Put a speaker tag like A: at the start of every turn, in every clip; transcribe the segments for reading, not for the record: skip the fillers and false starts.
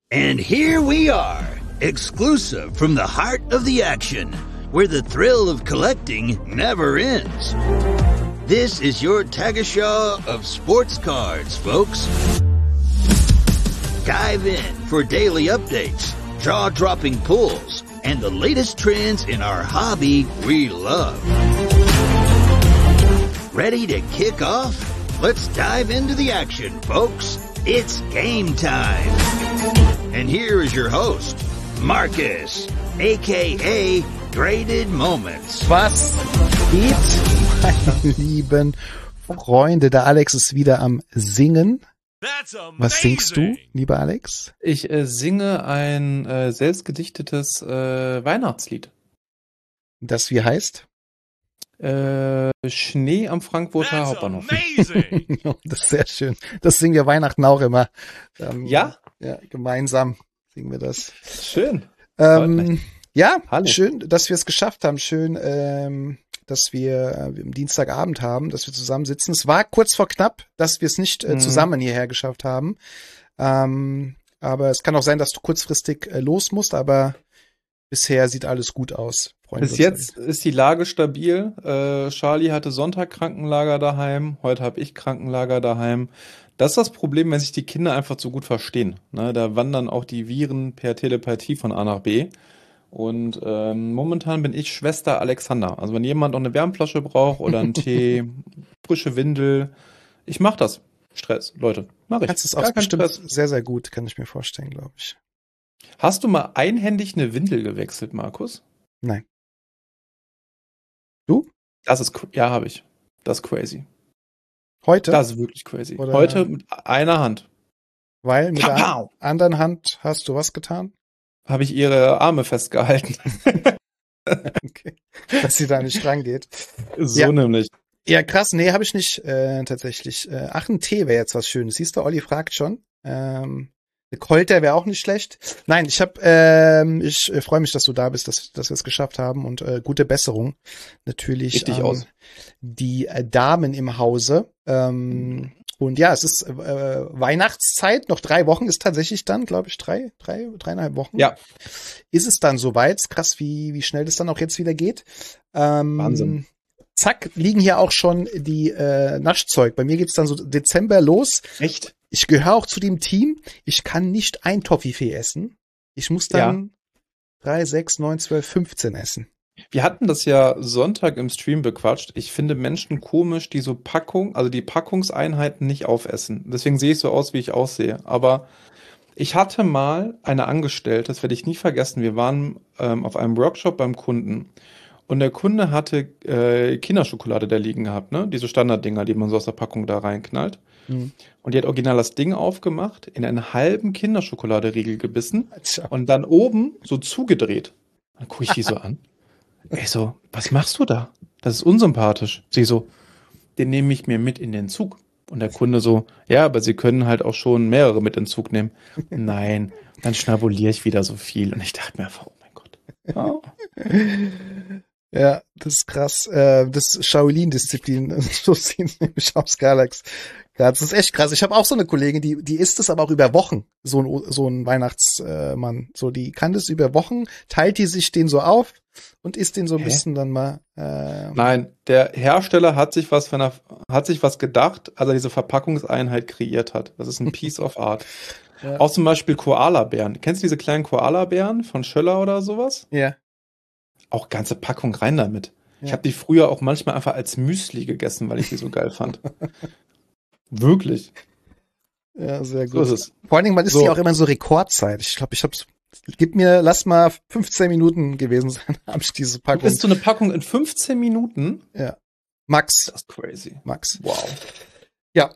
A: And here we are, exclusive from the heart of the action, where the thrill of collecting never ends. This is your Tagesschau of sports cards, folks. Dive in for daily updates, jaw-dropping pulls, and the latest trends in our hobby we love. Ready to kick off? Let's dive into the action, folks. It's game time. And here is your host, Marcus, a.k.a. Graded Moments.
B: Was geht, meine lieben Freunde? Der Alex ist wieder am Singen. Was singst du, lieber Alex?
C: Ich singe ein selbstgedichtetes Weihnachtslied.
B: Das wie heißt?
C: Schnee am Frankfurter Hauptbahnhof.
B: Das ist sehr schön. Das singen wir Weihnachten auch immer.
C: Ja?
B: Ja, gemeinsam singen wir das.
C: Schön.
B: Ja,
C: Hallo.
B: Schön, dass wir es geschafft haben. Schön, dass wir am Dienstagabend haben, dass wir zusammen sitzen. Es war kurz vor knapp, dass wir es nicht zusammen hierher geschafft haben. Aber es kann auch sein, dass du kurzfristig los musst, aber bisher sieht alles gut aus.
C: Bis jetzt ist die Lage stabil. Charlie hatte Sonntag Krankenlager daheim. Heute habe ich Krankenlager daheim. Das ist das Problem, wenn sich die Kinder einfach so gut verstehen. Ne, da wandern auch die Viren per Telepathie von A nach B. Und momentan bin ich Schwester Alexander. Also wenn jemand noch eine Wärmflasche braucht oder einen Tee, frische Windel, ich mach das. Stress, Leute, mach ich.
B: Kannst es auch bestimmt sehr, sehr gut, kann ich mir vorstellen, glaube ich.
C: Hast du mal einhändig eine Windel gewechselt, Markus?
B: Nein. Du?
C: Ja, habe ich. Das ist crazy.
B: Heute?
C: Das ist wirklich crazy.
B: Oder
C: heute mit einer Hand.
B: Weil mit der anderen Hand hast du was getan?
C: Habe ich ihre Arme festgehalten.
B: Okay. Dass sie da nicht rangeht.
C: So
B: ja.
C: Nämlich.
B: Ja, krass. Nee, habe ich nicht tatsächlich. Ach, ein Tee wäre jetzt was Schönes. Siehst du, Olli fragt schon. Eine Kolter wäre auch nicht schlecht. Nein, ich freue mich, dass du da bist, dass wir es geschafft haben und gute Besserung natürlich an die Damen im Hause. Und ja, es ist Weihnachtszeit, noch 3 Wochen ist tatsächlich dann, glaube ich, 3,5 Wochen.
C: Ja.
B: Ist es dann soweit? Krass, wie schnell das dann auch jetzt wieder geht.
C: Wahnsinn.
B: Zack, liegen hier auch schon die Naschzeug. Bei mir geht's dann so Dezember los.
C: Echt?
B: Ich gehöre auch zu dem Team. Ich kann nicht ein Toffifee essen. Ich muss dann 3, 6, 9, 12, 15 essen.
C: Wir hatten das ja Sonntag im Stream bequatscht. Ich finde Menschen komisch, die so die Packungseinheiten nicht aufessen. Deswegen sehe ich so aus, wie ich aussehe. Aber ich hatte mal eine Angestellte, das werde ich nie vergessen. Wir waren auf einem Workshop beim Kunden. Und der Kunde hatte Kinderschokolade da liegen gehabt, ne? Diese Standarddinger, die man so aus der Packung da reinknallt. Mhm. Und die hat original das Ding aufgemacht, in einen halben Kinderschokoladeriegel gebissen und dann oben so zugedreht. Dann gucke ich die so an. Ey, so, was machst du da? Das ist unsympathisch. Sie so, den nehme ich mir mit in den Zug. Und der Kunde so, ja, aber Sie können halt auch schon mehrere mit in den Zug nehmen. Nein, dann schnabuliere ich wieder so viel. Und ich dachte mir einfach, oh mein Gott. Oh.
B: Ja, das ist krass. Das Shaolin-Disziplin, so sehen es nämlich aus Galax. Ja, das ist echt krass. Ich habe auch so eine Kollegin, die isst es aber auch über Wochen, so ein Weihnachtsmann. So, die kann das über Wochen, teilt die sich den so auf und isst den so ein bisschen dann mal.
C: Nein, der Hersteller hat sich was gedacht, als er diese Verpackungseinheit kreiert hat. Das ist ein Piece of Art. Ja. Auch zum Beispiel Koala-Bären. Kennst du diese kleinen Koala-Bären von Schöller oder sowas?
B: Ja.
C: Auch ganze Packung rein damit. Ja. Ich habe die früher auch manchmal einfach als Müsli gegessen, weil ich die so geil fand. Wirklich.
B: Ja, sehr gut.
C: So ist es.
B: Vor allen Dingen, man ist ja auch immer in so Rekordzeit. Ich glaube, lass mal 15 Minuten gewesen sein, habe ich diese Packung.
C: Bist du eine Packung in 15 Minuten?
B: Ja. Max.
C: Das ist crazy.
B: Max.
C: Wow.
B: Ja,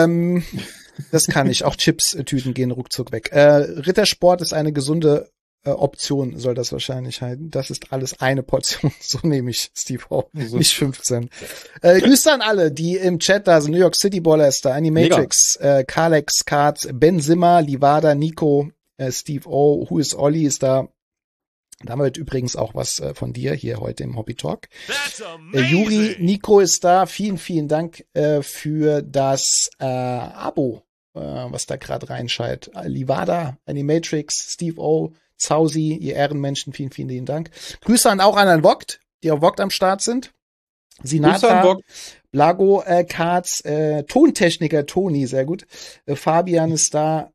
B: das kann ich. Auch Chips-Tüten gehen ruckzuck weg. Rittersport ist eine gesunde Option, soll das wahrscheinlich heißen. Das ist alles eine Portion. So nehme ich Steve O. Also. Nicht 15. Grüße an alle, die im Chat da sind. New York City Baller ist da, Animatrix, Kalex, Kart, Ben Zimmer, Livada, Nico, Steve O, Who is Olli ist da. Da haben wir übrigens auch was von dir hier heute im Hobby Talk. Juri, Nico ist da. Vielen, vielen Dank für das Abo was da gerade reinschaltet. Livada, Animatrix, Steve O, Zausi, ihr Ehrenmenschen, vielen, vielen lieben Dank. Grüße auch an Vogt, die auf Vogt am Start sind. Sinatra, Blago, Katz, Tontechniker Toni, sehr gut. Fabian ist da,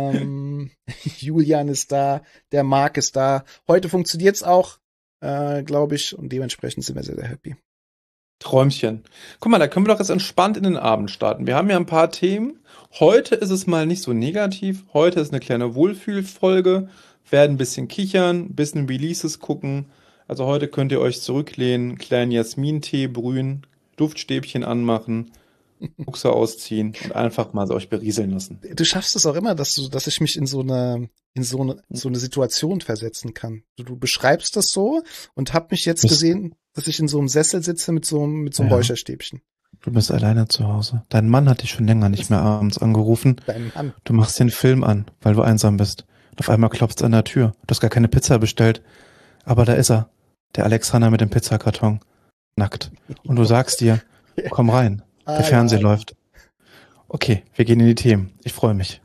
B: Julian ist da, der Marc ist da. Heute funktioniert's auch, glaube ich, und dementsprechend sind wir sehr, sehr happy.
C: Träumchen. Guck mal, da können wir doch jetzt entspannt in den Abend starten. Wir haben ja ein paar Themen. Heute ist es mal nicht so negativ. Heute ist eine kleine Wohlfühlfolge. Werden ein bisschen kichern, ein bisschen Releases gucken. Also heute könnt ihr euch zurücklehnen, kleinen Jasmin-Tee brühen, Duftstäbchen anmachen, Buchse ausziehen und einfach mal so euch berieseln lassen.
B: Du schaffst es auch immer, dass ich mich in so eine Situation versetzen kann. Du beschreibst das so und hab mich jetzt gesehen, dass ich in so einem Sessel sitze mit so einem Räucherstäbchen.
D: Du bist alleine zu Hause. Dein Mann hat dich schon länger nicht mehr abends angerufen.
B: Dein Mann.
D: Du machst den Film an, weil du einsam bist. Und auf einmal klopft's an der Tür. Du hast gar keine Pizza bestellt. Aber da ist er. Der Alexander mit dem Pizzakarton. Nackt. Und du sagst dir, komm rein. Der Fernseher läuft. Okay, wir gehen in die Themen. Ich freue mich.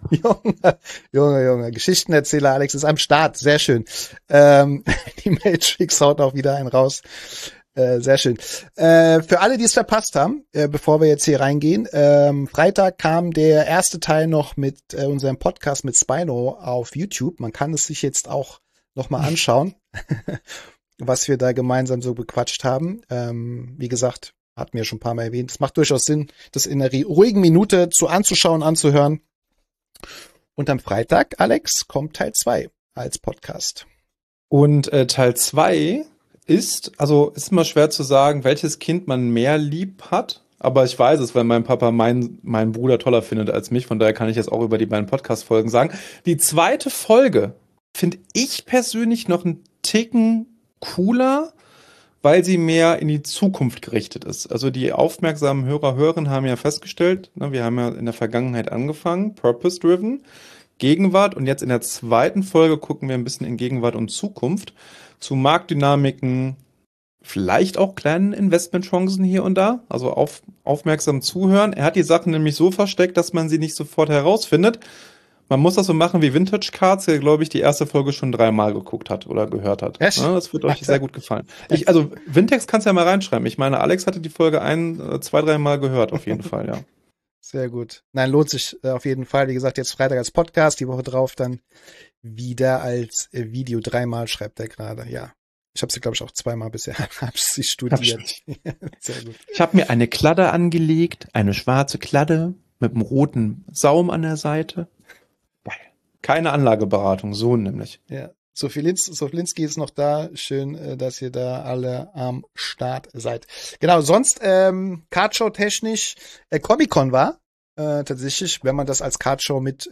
B: Junge. Geschichtenerzähler Alex ist am Start. Sehr schön. Die Matrix haut auch wieder einen raus. Sehr schön. Für alle, die es verpasst haben, bevor wir jetzt hier reingehen, Freitag kam der erste Teil noch mit unserem Podcast mit Spino auf YouTube. Man kann es sich jetzt auch noch mal anschauen, was wir da gemeinsam so bequatscht haben. Wie gesagt, hatten wir schon ein paar Mal erwähnt. Es macht durchaus Sinn, das in einer ruhigen Minute anzuschauen, anzuhören. Und am Freitag, Alex, kommt Teil 2 als Podcast.
C: Und Teil 2 ist immer schwer zu sagen, welches Kind man mehr lieb hat. Aber ich weiß es, weil mein Papa meinen Bruder toller findet als mich. Von daher kann ich jetzt auch über die beiden Podcast-Folgen sagen. Die zweite Folge finde ich persönlich noch einen Ticken cooler, weil sie mehr in die Zukunft gerichtet ist. Also die aufmerksamen Hörerinnen haben ja festgestellt, wir haben ja in der Vergangenheit angefangen, Purpose-Driven, Gegenwart, und jetzt in der zweiten Folge gucken wir ein bisschen in Gegenwart und Zukunft zu Marktdynamiken, vielleicht auch kleinen Investmentchancen hier und da, also aufmerksam zuhören. Er hat die Sachen nämlich so versteckt, dass man sie nicht sofort herausfindet. Man muss das so machen wie Vintage Cards, der, glaube ich, die erste Folge schon 3-mal geguckt hat oder gehört hat.
B: Echt?
C: Ja, das wird euch sehr gut gefallen. Vintex kannst du ja mal reinschreiben. Ich meine, Alex hatte die Folge 2-3 Mal gehört, auf jeden Fall, ja.
B: Sehr gut. Nein, lohnt sich auf jeden Fall. Wie gesagt, jetzt Freitag als Podcast, die Woche drauf dann wieder als Video. 3-mal schreibt er gerade, ja. Ich habe sie, glaube ich, auch 2-mal bisher studiert.
D: Sehr gut. Ich habe mir eine Kladde angelegt, eine schwarze Kladde mit einem roten Saum an der Seite.
C: Keine Anlageberatung, so nämlich.
B: Ja. Sofilinski ist noch da. Schön, dass ihr da alle am Start seid. Genau, sonst Cardshow technisch Comic-Con war tatsächlich, wenn man das als Cardshow mit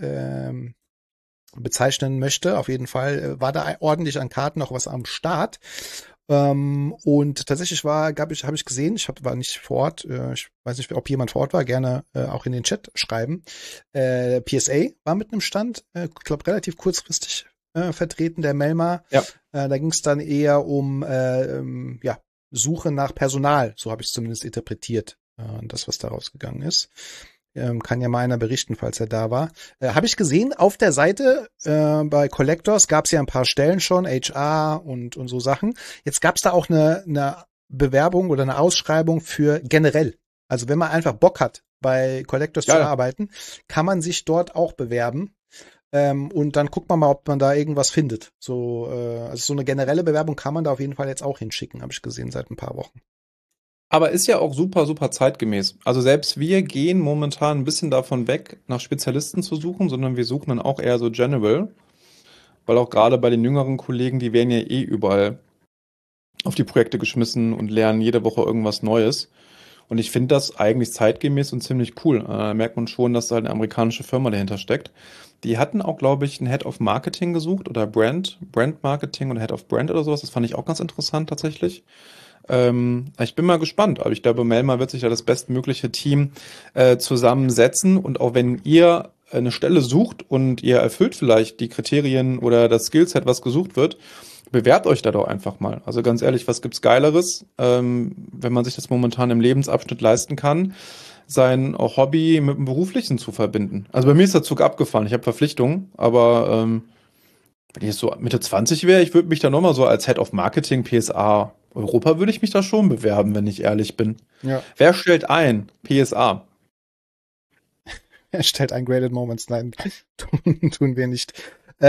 B: bezeichnen möchte. Auf jeden Fall war da ordentlich an Karten noch was am Start. Und tatsächlich habe ich gesehen, war nicht vor Ort, ich weiß nicht, ob jemand vor Ort war, gerne auch in den Chat schreiben. PSA war mit einem Stand, ich glaube relativ kurzfristig vertreten, der Melma. Ja. Da ging es dann eher um Suche nach Personal, so habe ich es zumindest interpretiert, das, was da rausgegangen ist. Kann ja mal einer berichten, falls er da war. Habe ich gesehen, auf der Seite bei Collectors gab es ja ein paar Stellen schon, HR und so Sachen. Jetzt gab es da auch eine Bewerbung oder eine Ausschreibung für generell. Also wenn man einfach Bock hat, bei Collectors zu arbeiten, kann man sich dort auch bewerben. Und dann guckt man mal, ob man da irgendwas findet. Also so eine generelle Bewerbung kann man da auf jeden Fall jetzt auch hinschicken, habe ich gesehen seit ein paar Wochen.
C: Aber ist ja auch super, super zeitgemäß. Also selbst wir gehen momentan ein bisschen davon weg, nach Spezialisten zu suchen, sondern wir suchen dann auch eher so General. Weil auch gerade bei den jüngeren Kollegen, die werden ja eh überall auf die Projekte geschmissen und lernen jede Woche irgendwas Neues. Und ich finde das eigentlich zeitgemäß und ziemlich cool. Da merkt man schon, dass da eine amerikanische Firma dahinter steckt. Die hatten auch, glaube ich, einen Head of Marketing gesucht oder Brand Marketing oder Head of Brand oder sowas. Das fand ich auch ganz interessant tatsächlich. Ich bin mal gespannt, aber ich glaube, Melma wird sich da das bestmögliche Team zusammensetzen, und auch wenn ihr eine Stelle sucht und ihr erfüllt vielleicht die Kriterien oder das Skillset, was gesucht wird, bewerbt euch da doch einfach mal. Also ganz ehrlich, was gibt's Geileres, wenn man sich das momentan im Lebensabschnitt leisten kann? sein Hobby mit dem Beruflichen zu verbinden. Also bei mir ist der Zug abgefahren. Ich habe Verpflichtungen, aber wenn ich jetzt so Mitte 20 wäre, ich würde mich da nochmal so als Head of Marketing PSA Europa würde ich mich da schon bewerben, wenn ich ehrlich bin.
B: Ja.
C: Wer stellt ein? PSA.
B: Er stellt ein Graded Moments. Nein, tun wir nicht.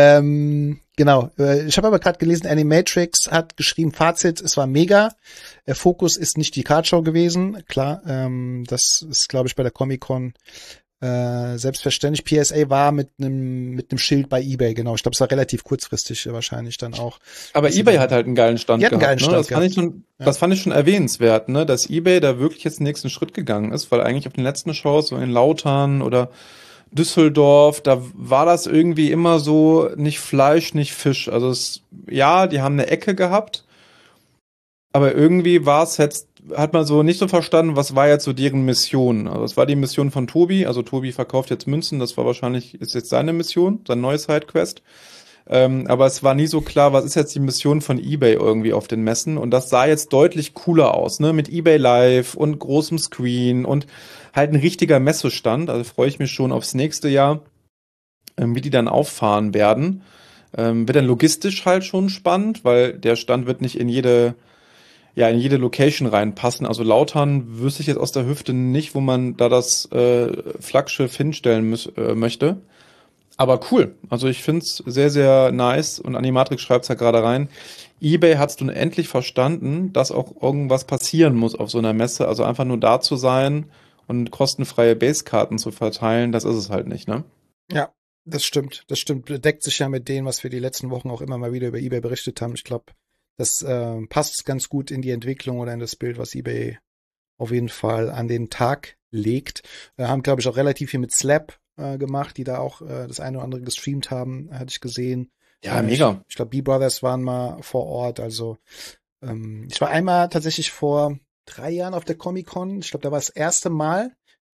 B: Genau. Ich habe aber gerade gelesen, Animatrix hat geschrieben, Fazit, es war mega. Fokus ist nicht die Cardshow gewesen. Klar, das ist, glaube ich, bei der Comic-Con selbstverständlich. PSA war mit einem Schild bei eBay, genau. Ich glaube, es war relativ kurzfristig wahrscheinlich dann auch.
C: Aber eBay hat halt einen geilen Stand
B: gehabt.
C: Einen geilen Stand das fand ich schon erwähnenswert, ne, dass eBay da wirklich jetzt den nächsten Schritt gegangen ist, weil eigentlich auf den letzten Shows, so in Lautern oder Düsseldorf, da war das irgendwie immer so nicht Fleisch, nicht Fisch. Also die haben eine Ecke gehabt, aber irgendwie war es jetzt, hat man so nicht so verstanden, was war jetzt so deren Mission. Also es war die Mission von Tobi, also Tobi verkauft jetzt Münzen, das war wahrscheinlich, ist jetzt seine Mission, sein neues Sidequest. Aber es war nie so klar, was ist jetzt die Mission von eBay irgendwie auf den Messen, und das sah jetzt deutlich cooler aus, ne, mit eBay Live und großem Screen und halt ein richtiger Messestand. Also freue ich mich schon aufs nächste Jahr, wie die dann auffahren werden. Wird dann logistisch halt schon spannend, weil der Stand wird nicht in jede Location reinpassen. Also Lautern wüsste ich jetzt aus der Hüfte nicht, wo man da das Flaggschiff hinstellen möchte. Aber cool. Also ich find's sehr, sehr nice. Und Animatrix schreibt's ja gerade rein. eBay hat's nun endlich verstanden, dass auch irgendwas passieren muss auf so einer Messe. Also einfach nur da zu sein und kostenfreie Basekarten zu verteilen, das ist es halt nicht, ne?
B: Ja, das stimmt. Das stimmt. Deckt sich ja mit dem, was wir die letzten Wochen auch immer mal wieder über eBay berichtet haben. Ich glaube, das passt ganz gut in die Entwicklung oder in das Bild, was eBay auf jeden Fall an den Tag legt. Haben, glaube ich, auch relativ viel mit Slap gemacht, die da auch das eine oder andere gestreamt haben, hatte ich gesehen.
C: Ja, mega.
B: Ich glaube, B-Brothers waren mal vor Ort. Also ich war einmal tatsächlich vor 3 Jahren auf der Comic-Con. Ich glaube, da war das erste Mal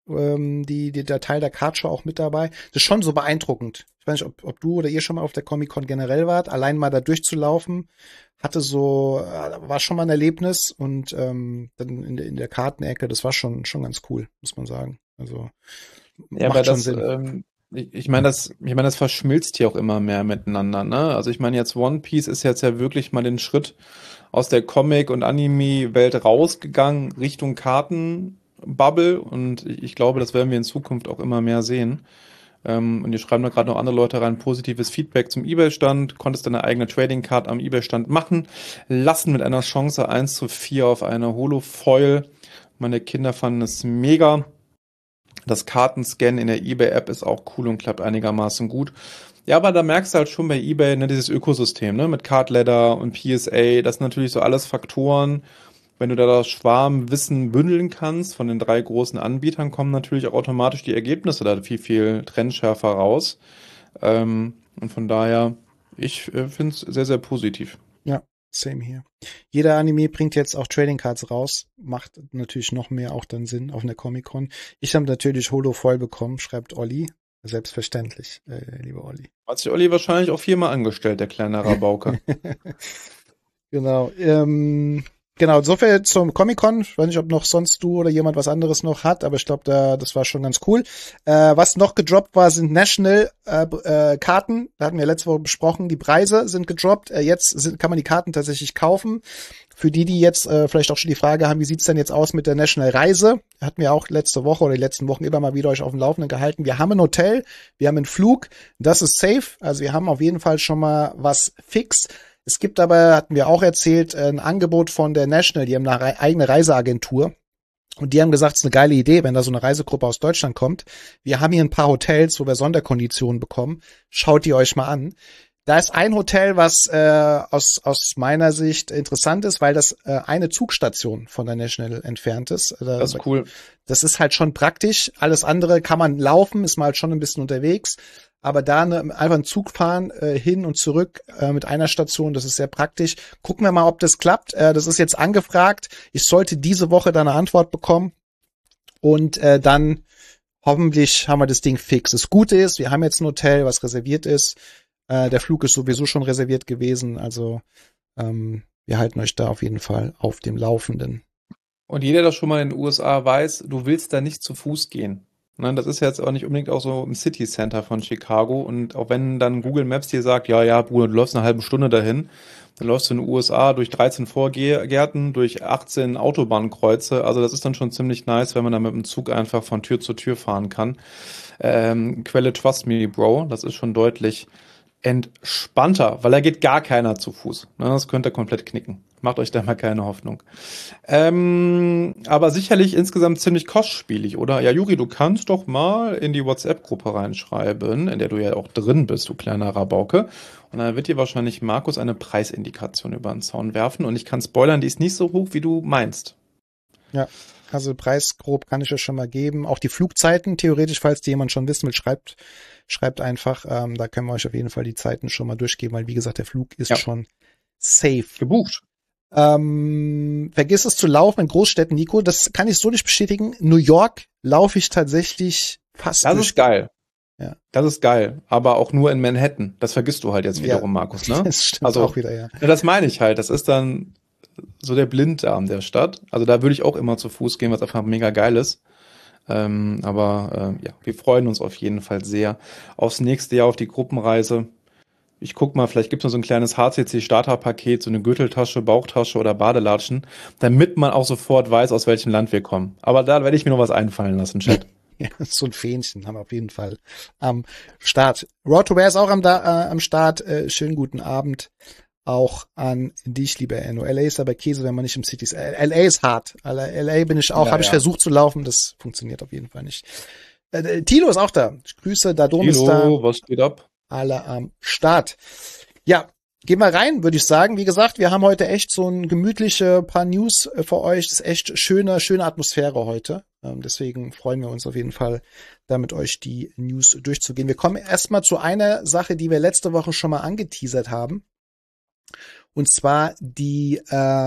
B: der Teil der Cardshow auch mit dabei. Das ist schon so beeindruckend. Ich weiß nicht, ob du oder ihr schon mal auf der Comic-Con generell wart. Allein mal da durchzulaufen, war schon mal ein Erlebnis, und dann in der Kartenecke, das war schon ganz cool, muss man sagen. Also
C: ja, macht schon Sinn. Ich meine, das verschmilzt hier auch immer mehr miteinander, ne? Also ich meine, jetzt One Piece ist jetzt ja wirklich mal den Schritt aus der Comic- und Anime-Welt rausgegangen Richtung Kartenbubble, und ich glaube, das werden wir in Zukunft auch immer mehr sehen. Und hier schreiben da gerade noch andere Leute rein, positives Feedback zum eBay-Stand, konntest deine eigene Trading-Card am eBay-Stand machen lassen mit einer Chance 1:4 auf eine Holo-Foil. Meine Kinder fanden es mega. Das Kartenscan in der eBay-App ist auch cool und klappt einigermaßen gut. Ja, aber da merkst du halt schon bei eBay, ne, dieses Ökosystem, ne, mit Cardladder und PSA, das sind natürlich so alles Faktoren. Wenn du da das Schwarmwissen bündeln kannst von den 3 großen Anbietern, kommen natürlich auch automatisch die Ergebnisse da viel, viel trennschärfer raus. Und von daher, ich finde es sehr, sehr positiv.
B: Ja, same hier. Jeder Anime bringt jetzt auch Trading Cards raus. Macht natürlich noch mehr auch dann Sinn auf einer Comic-Con. Ich habe natürlich Holo voll bekommen, schreibt Olli. Selbstverständlich, lieber Olli.
C: Hat sich Olli wahrscheinlich auch 4-mal angestellt, der kleine Rabauke.
B: Genau. Genau, soviel zum Comic-Con. Ich weiß nicht, ob noch sonst du oder jemand was anderes noch hat, aber ich glaube, das war schon ganz cool. Was noch gedroppt war, sind National-Karten. Da hatten wir letzte Woche besprochen. Die Preise sind gedroppt. Jetzt kann man die Karten tatsächlich kaufen. Für die jetzt vielleicht auch schon die Frage haben, wie sieht's denn jetzt aus mit der National-Reise? Hatten wir auch letzte Woche oder die letzten Wochen immer mal wieder euch auf dem Laufenden gehalten. Wir haben ein Hotel, wir haben einen Flug. Das ist safe. Also wir haben auf jeden Fall schon mal was fix. Es gibt aber, hatten wir auch erzählt, ein Angebot von der National, die haben eine eigene Reiseagentur, und die haben gesagt, es ist eine geile Idee, wenn da so eine Reisegruppe aus Deutschland kommt. Wir haben hier ein paar Hotels, wo wir Sonderkonditionen bekommen. Schaut die euch mal an. Da ist ein Hotel, was aus meiner Sicht interessant ist, weil das eine Zugstation von der National entfernt ist.
C: Das ist cool.
B: Das ist halt schon praktisch. Alles andere kann man laufen, ist mal halt schon ein bisschen unterwegs. Aber da einfach einen Zug fahren, hin und zurück mit einer Station, das ist sehr praktisch. Gucken wir mal, ob das klappt. Das ist jetzt angefragt. Ich sollte diese Woche da eine Antwort bekommen. Und dann hoffentlich haben wir das Ding fix. Das Gute ist, wir haben jetzt ein Hotel, was reserviert ist. Der Flug ist sowieso schon reserviert gewesen. Also wir halten euch da auf jeden Fall auf dem Laufenden.
C: Und jeder, der schon mal in den USA weiß, du willst da nicht zu Fuß gehen. Ne, das ist jetzt auch nicht unbedingt auch so im City Center von Chicago. Und auch wenn dann Google Maps dir sagt, ja, Bruder, du läufst eine halbe Stunde dahin, dann läufst du in den USA durch 13 Vorgärten, durch 18 Autobahnkreuze. Also das ist dann schon ziemlich nice, wenn man dann mit dem Zug einfach von Tür zu Tür fahren kann. Quelle Trust Me, Bro, das ist schon deutlich entspannter, weil da geht gar keiner zu Fuß. Ne, das könnt ihr komplett knicken. Macht euch da mal keine Hoffnung. Aber sicherlich insgesamt ziemlich kostspielig, oder? Ja, Juri, du kannst doch mal in die WhatsApp-Gruppe reinschreiben, in der du ja auch drin bist, du kleiner Rabauke. Und dann wird dir wahrscheinlich Markus eine Preisindikation über den Zaun werfen. Und ich kann spoilern, die ist nicht so hoch, wie du meinst.
B: Ja, also Preis grob kann ich euch schon mal geben. Auch die Flugzeiten, theoretisch, falls die jemand schon wissen will, schreibt einfach. Da können wir euch auf jeden Fall die Zeiten schon mal durchgeben, weil wie gesagt, der Flug ist schon safe.
C: Gebucht.
B: Vergiss es zu laufen in Großstädten, Nico. Das kann ich so nicht bestätigen. New York laufe ich tatsächlich fast.
C: Das ist geil.
B: Ja.
C: Das ist geil. Aber auch nur in Manhattan. Das vergisst du halt jetzt wiederum, Markus, ne?
B: Das stimmt
C: also,
B: auch wieder, ja.
C: Das meine ich halt. Das ist dann so der Blinddarm der Stadt. Also da würde ich auch immer zu Fuß gehen, was einfach mega geil ist. Aber wir freuen uns auf jeden Fall sehr aufs nächste Jahr, auf die Gruppenreise. Ich guck mal, vielleicht gibt es noch so ein kleines HCC-Starterpaket, so eine Gürteltasche, Bauchtasche oder Badelatschen, damit man auch sofort weiß, aus welchem Land wir kommen. Aber da werde ich mir noch was einfallen lassen, Chat.
B: Ja, so ein Fähnchen haben wir auf jeden Fall am Start. Road to Wear ist auch am Start. Schönen guten Abend auch an dich, lieber Enno. LA ist aber Käse, wenn man nicht im City ist. LA ist hart. LA bin ich auch, habe ich versucht zu laufen. Das funktioniert auf jeden Fall nicht. Tilo ist auch da. Grüße, Dadom ist da.
C: Tilo, was geht ab?
B: Alle am Start. Ja, gehen wir rein, würde ich sagen. Wie gesagt, wir haben heute echt so ein gemütliche paar News für euch. Das ist echt schöne Atmosphäre heute. Deswegen freuen wir uns auf jeden Fall, da mit euch die News durchzugehen. Wir kommen erstmal zu einer Sache, die wir letzte Woche schon mal angeteasert haben. Und zwar die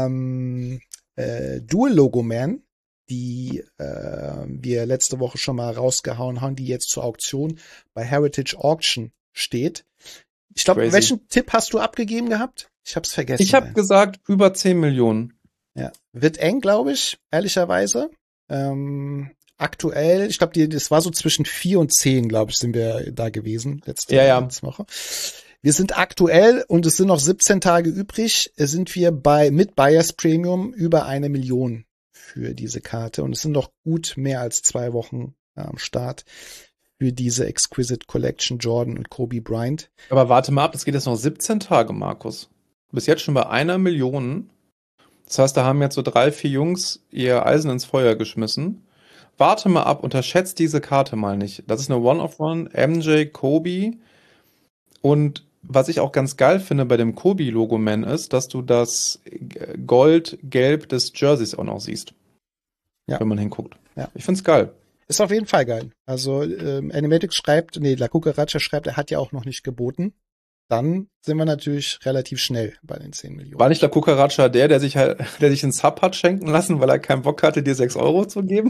B: Dual Logo Man, die wir letzte Woche schon mal rausgehauen haben, die jetzt zur Auktion bei Heritage Auction steht. Ich glaube, welchen Tipp hast du abgegeben gehabt? Ich habe es vergessen.
C: Ich habe gesagt, über 10 Millionen.
B: Ja, wird eng, glaube ich, ehrlicherweise. Aktuell, ich glaube, das war so zwischen 4 und 10, glaube ich, sind wir da gewesen letzte Woche. Wir sind aktuell, und es sind noch 17 Tage übrig, sind wir mit Buyers Premium über 1 Million für diese Karte. Und es sind noch gut mehr als 2 Wochen am Start für diese Exquisite Collection Jordan und Kobe Bryant.
C: Aber warte mal ab, das geht jetzt noch 17 Tage, Markus. Du bist jetzt schon bei 1 Million. Das heißt, da haben jetzt so 3, 4 Jungs ihr Eisen ins Feuer geschmissen. Warte mal ab, unterschätzt diese Karte mal nicht. Das ist eine One-of-One, MJ, Kobe. Und was ich auch ganz geil finde bei dem Kobe-Logo-Man ist, dass du das Gold-Gelb des Jerseys auch noch siehst. Ja. Wenn man hinguckt. Ja. Ich find's geil.
B: Ist auf jeden Fall geil. Also Animatics La Cucaracha schreibt, er hat ja auch noch nicht geboten. Dann sind wir natürlich relativ schnell bei den 10 Millionen.
C: War nicht La Cucaracha der sich einen Sub hat schenken lassen, weil er keinen Bock hatte, dir 6 Euro zu geben?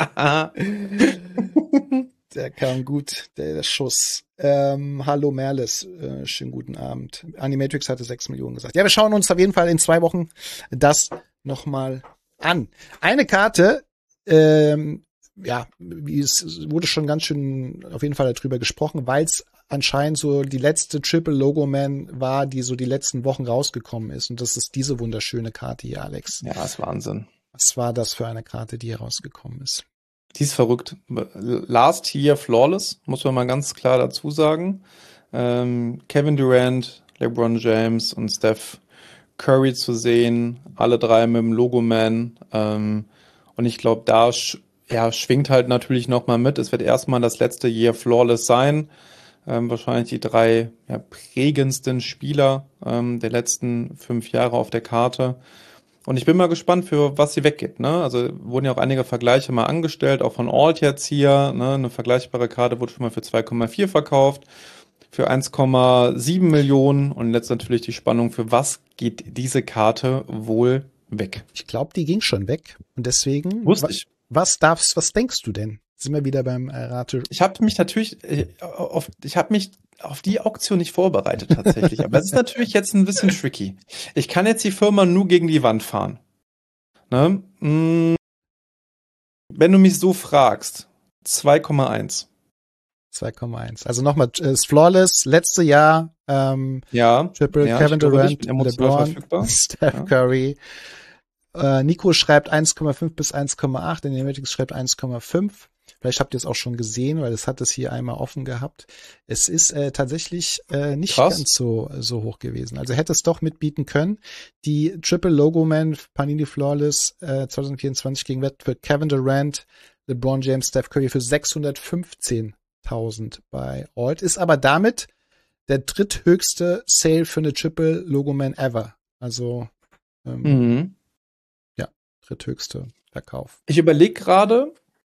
B: Der kam gut, der Schuss. Hallo Merles, schönen guten Abend. Animatrix hatte 6 Millionen gesagt. Ja, wir schauen uns auf jeden Fall in 2 Wochen das nochmal an. Eine Karte, es wurde schon ganz schön auf jeden Fall darüber gesprochen, weil es anscheinend so die letzte Triple Logo Man war, die so die letzten Wochen rausgekommen ist. Und das ist diese wunderschöne Karte hier, Alex.
C: Ja, ist Wahnsinn.
B: Was war das für eine Karte, die hier rausgekommen ist?
C: Die ist verrückt. Last Year Flawless, muss man mal ganz klar dazu sagen. Kevin Durant, LeBron James und Steph Curry zu sehen. Alle 3 mit dem Logo Man. Und ich glaube, da schwingt halt natürlich nochmal mit. Es wird erstmal das letzte Year Flawless sein. Wahrscheinlich die 3 prägendsten Spieler der letzten 5 Jahre auf der Karte. Und ich bin mal gespannt, für was sie weggeht. Ne? Also wurden ja auch einige Vergleiche mal angestellt, auch von Alt jetzt hier. Ne? Eine vergleichbare Karte wurde schon mal für 2,4 verkauft, für 1,7 Millionen. Und jetzt natürlich die Spannung, für was geht diese Karte wohl weg?
B: Ich glaube, die ging schon weg. Und deswegen...
C: Wusste ich.
B: Was denkst du denn? Sind wir wieder beim Rate?
C: Ich habe mich auf die Auktion nicht vorbereitet tatsächlich, aber es ist natürlich jetzt ein bisschen tricky. Ich kann jetzt die Firma nur gegen die Wand fahren. Ne? Wenn du mich so fragst, 2,1.
B: 2,1. Also nochmal, ist Flawless, letzte Jahr,
C: Ja.
B: Triple,
C: ja,
B: Kevin
C: ich glaube,
B: Durant,
C: ich bin emotional
B: LeBron,
C: verfügbar.
B: Steph
C: Ja.
B: Curry. Nico schreibt 1,5 bis 1,8, in Analytics schreibt 1,5. Vielleicht habt ihr es auch schon gesehen, weil es hat es hier einmal offen gehabt. Es ist tatsächlich nicht
C: Krass.
B: ganz so hoch gewesen. Also hätte es doch mitbieten können. Die Triple Logo Man Panini Flawless 2024 gegen Wett für Kevin Durant, LeBron James, Steph Curry für 615.000 bei Alt. Ist aber damit der dritthöchste Sale für eine Triple Logo Man ever. Also dritthöchste Verkauf.
C: Ich überlege gerade,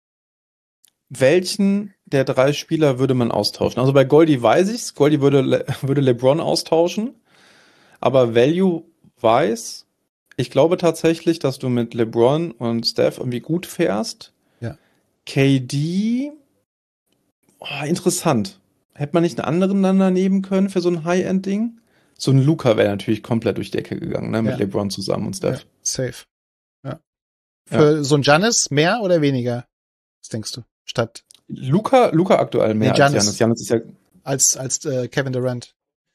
C: welchen der 3 Spieler würde man austauschen? Also bei Goldie weiß ich's. Goldie würde LeBron austauschen. Aber Value-wise, ich glaube tatsächlich, dass du mit LeBron und Steph irgendwie gut fährst.
B: Ja.
C: KD, interessant. Hätte man nicht einen anderen dann daneben können für so ein High-End-Ding? So ein Luka wäre natürlich komplett durch die Decke gegangen, ne? Mit
B: Ja.
C: LeBron zusammen und Steph.
B: Ja, safe. Ja. Für so ein Giannis mehr oder weniger? Was denkst du? Statt
C: Luka aktuell mehr als
B: Giannis.
C: Giannis. Giannis ist ja.
B: als Kevin Durant.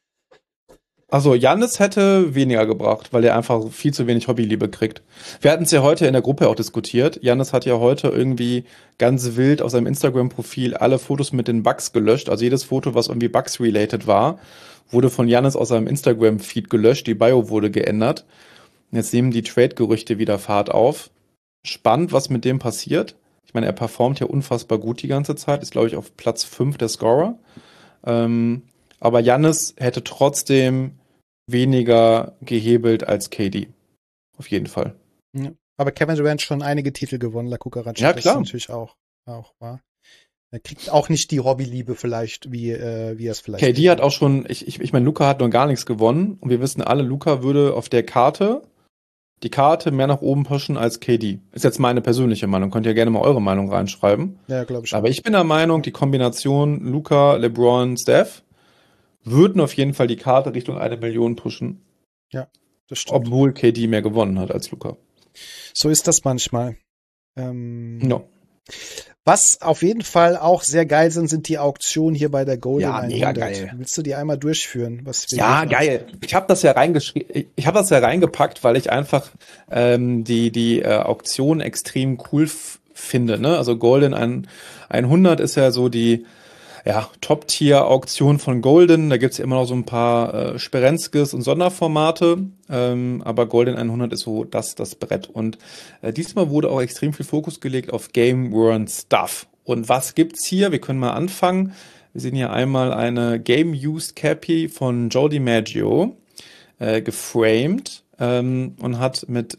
C: Also Giannis hätte weniger gebracht, weil er einfach viel zu wenig Hobbyliebe kriegt. Wir hatten es ja heute in der Gruppe auch diskutiert. Giannis hat ja heute irgendwie ganz wild auf seinem Instagram-Profil alle Fotos mit den Bucks gelöscht. Also jedes Foto, was irgendwie Bucks-related war, wurde von Giannis aus seinem Instagram-Feed gelöscht. Die Bio wurde geändert. Jetzt nehmen die Trade-Gerüchte wieder Fahrt auf. Spannend, was mit dem passiert. Ich meine, er performt ja unfassbar gut die ganze Zeit. Ist, glaube ich, auf Platz 5 der Scorer. Aber Giannis hätte trotzdem weniger gehebelt als KD. Auf jeden Fall.
B: Ja. Aber Kevin Durant schon einige Titel gewonnen, La Cucaracha.
C: Ja,
B: Das
C: klar.
B: ist natürlich auch wahr. Er kriegt auch nicht die Hobbyliebe vielleicht, wie er es vielleicht
C: KD hat auch schon, ich meine, Luka hat noch gar nichts gewonnen und wir wissen alle, Luka würde auf der die Karte mehr nach oben pushen als KD. Ist jetzt meine persönliche Meinung. Könnt ihr gerne mal eure Meinung reinschreiben.
B: Ja, glaube ich.
C: Aber ich bin der Meinung, die Kombination Luka, LeBron, Steph würden auf jeden Fall die Karte Richtung 1 Million pushen.
B: Ja, das stimmt.
C: Obwohl KD mehr gewonnen hat als Luka.
B: So ist das manchmal.
C: No.
B: Was auf jeden Fall auch sehr geil sind die Auktionen hier bei der Golden
C: Ja,
B: 100.
C: mega geil.
B: Willst du die einmal durchführen? Was wir
C: Ja,
B: hier-
C: geil. Ich habe das ja reingepackt, weil ich einfach die Auktion extrem cool finde. Ne? Also Golden 100 ist ja so die Top-Tier-Auktion von Golden. Da gibt's ja immer noch so ein paar Sperenskis und Sonderformate. Aber Golden 100 ist so das Brett. Und diesmal wurde auch extrem viel Fokus gelegt auf Game-Worn Stuff. Und was gibt's hier? Wir können mal anfangen. Wir sehen hier einmal eine Game-Used Cappy von Joe DiMaggio geframed und hat mit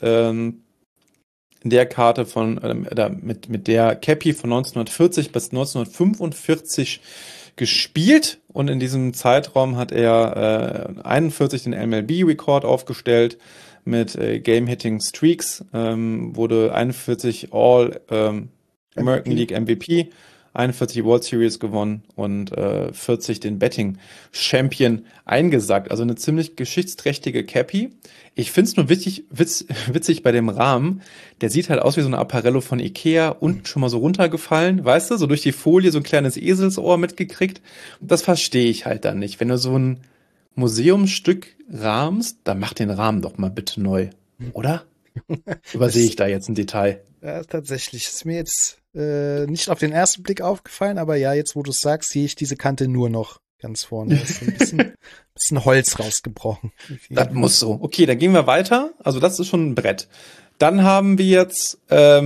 C: der Karte mit der Cappy von 1940 bis 1945 gespielt und in diesem Zeitraum hat er 41 den MLB-Rekord aufgestellt mit Game-Hitting Streaks, wurde 41 All American League MVP, 41 World Series gewonnen und 40 den Betting Champion eingesackt. Also eine ziemlich geschichtsträchtige Cappy. Ich find's nur witzig bei dem Rahmen. Der sieht halt aus wie so eine Apparello von Ikea, unten schon mal so runtergefallen, weißt du, so durch die Folie so ein kleines Eselsohr mitgekriegt. Das verstehe ich halt dann nicht. Wenn du so ein Museumsstück rahmst, dann mach den Rahmen doch mal bitte neu, oder? Übersehe ich da jetzt ein Detail?
B: Ja, tatsächlich. Ist mir jetzt nicht auf den ersten Blick aufgefallen, aber ja, jetzt wo du es sagst, sehe ich diese Kante nur noch ganz vorne. Da ist so ein bisschen Holz rausgebrochen.
C: Das muss so. Okay, dann gehen wir weiter. Also das ist schon ein Brett. Dann haben wir jetzt,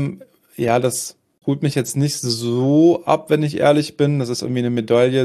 C: das holt mich jetzt nicht so ab, wenn ich ehrlich bin. Das ist irgendwie eine Medaille,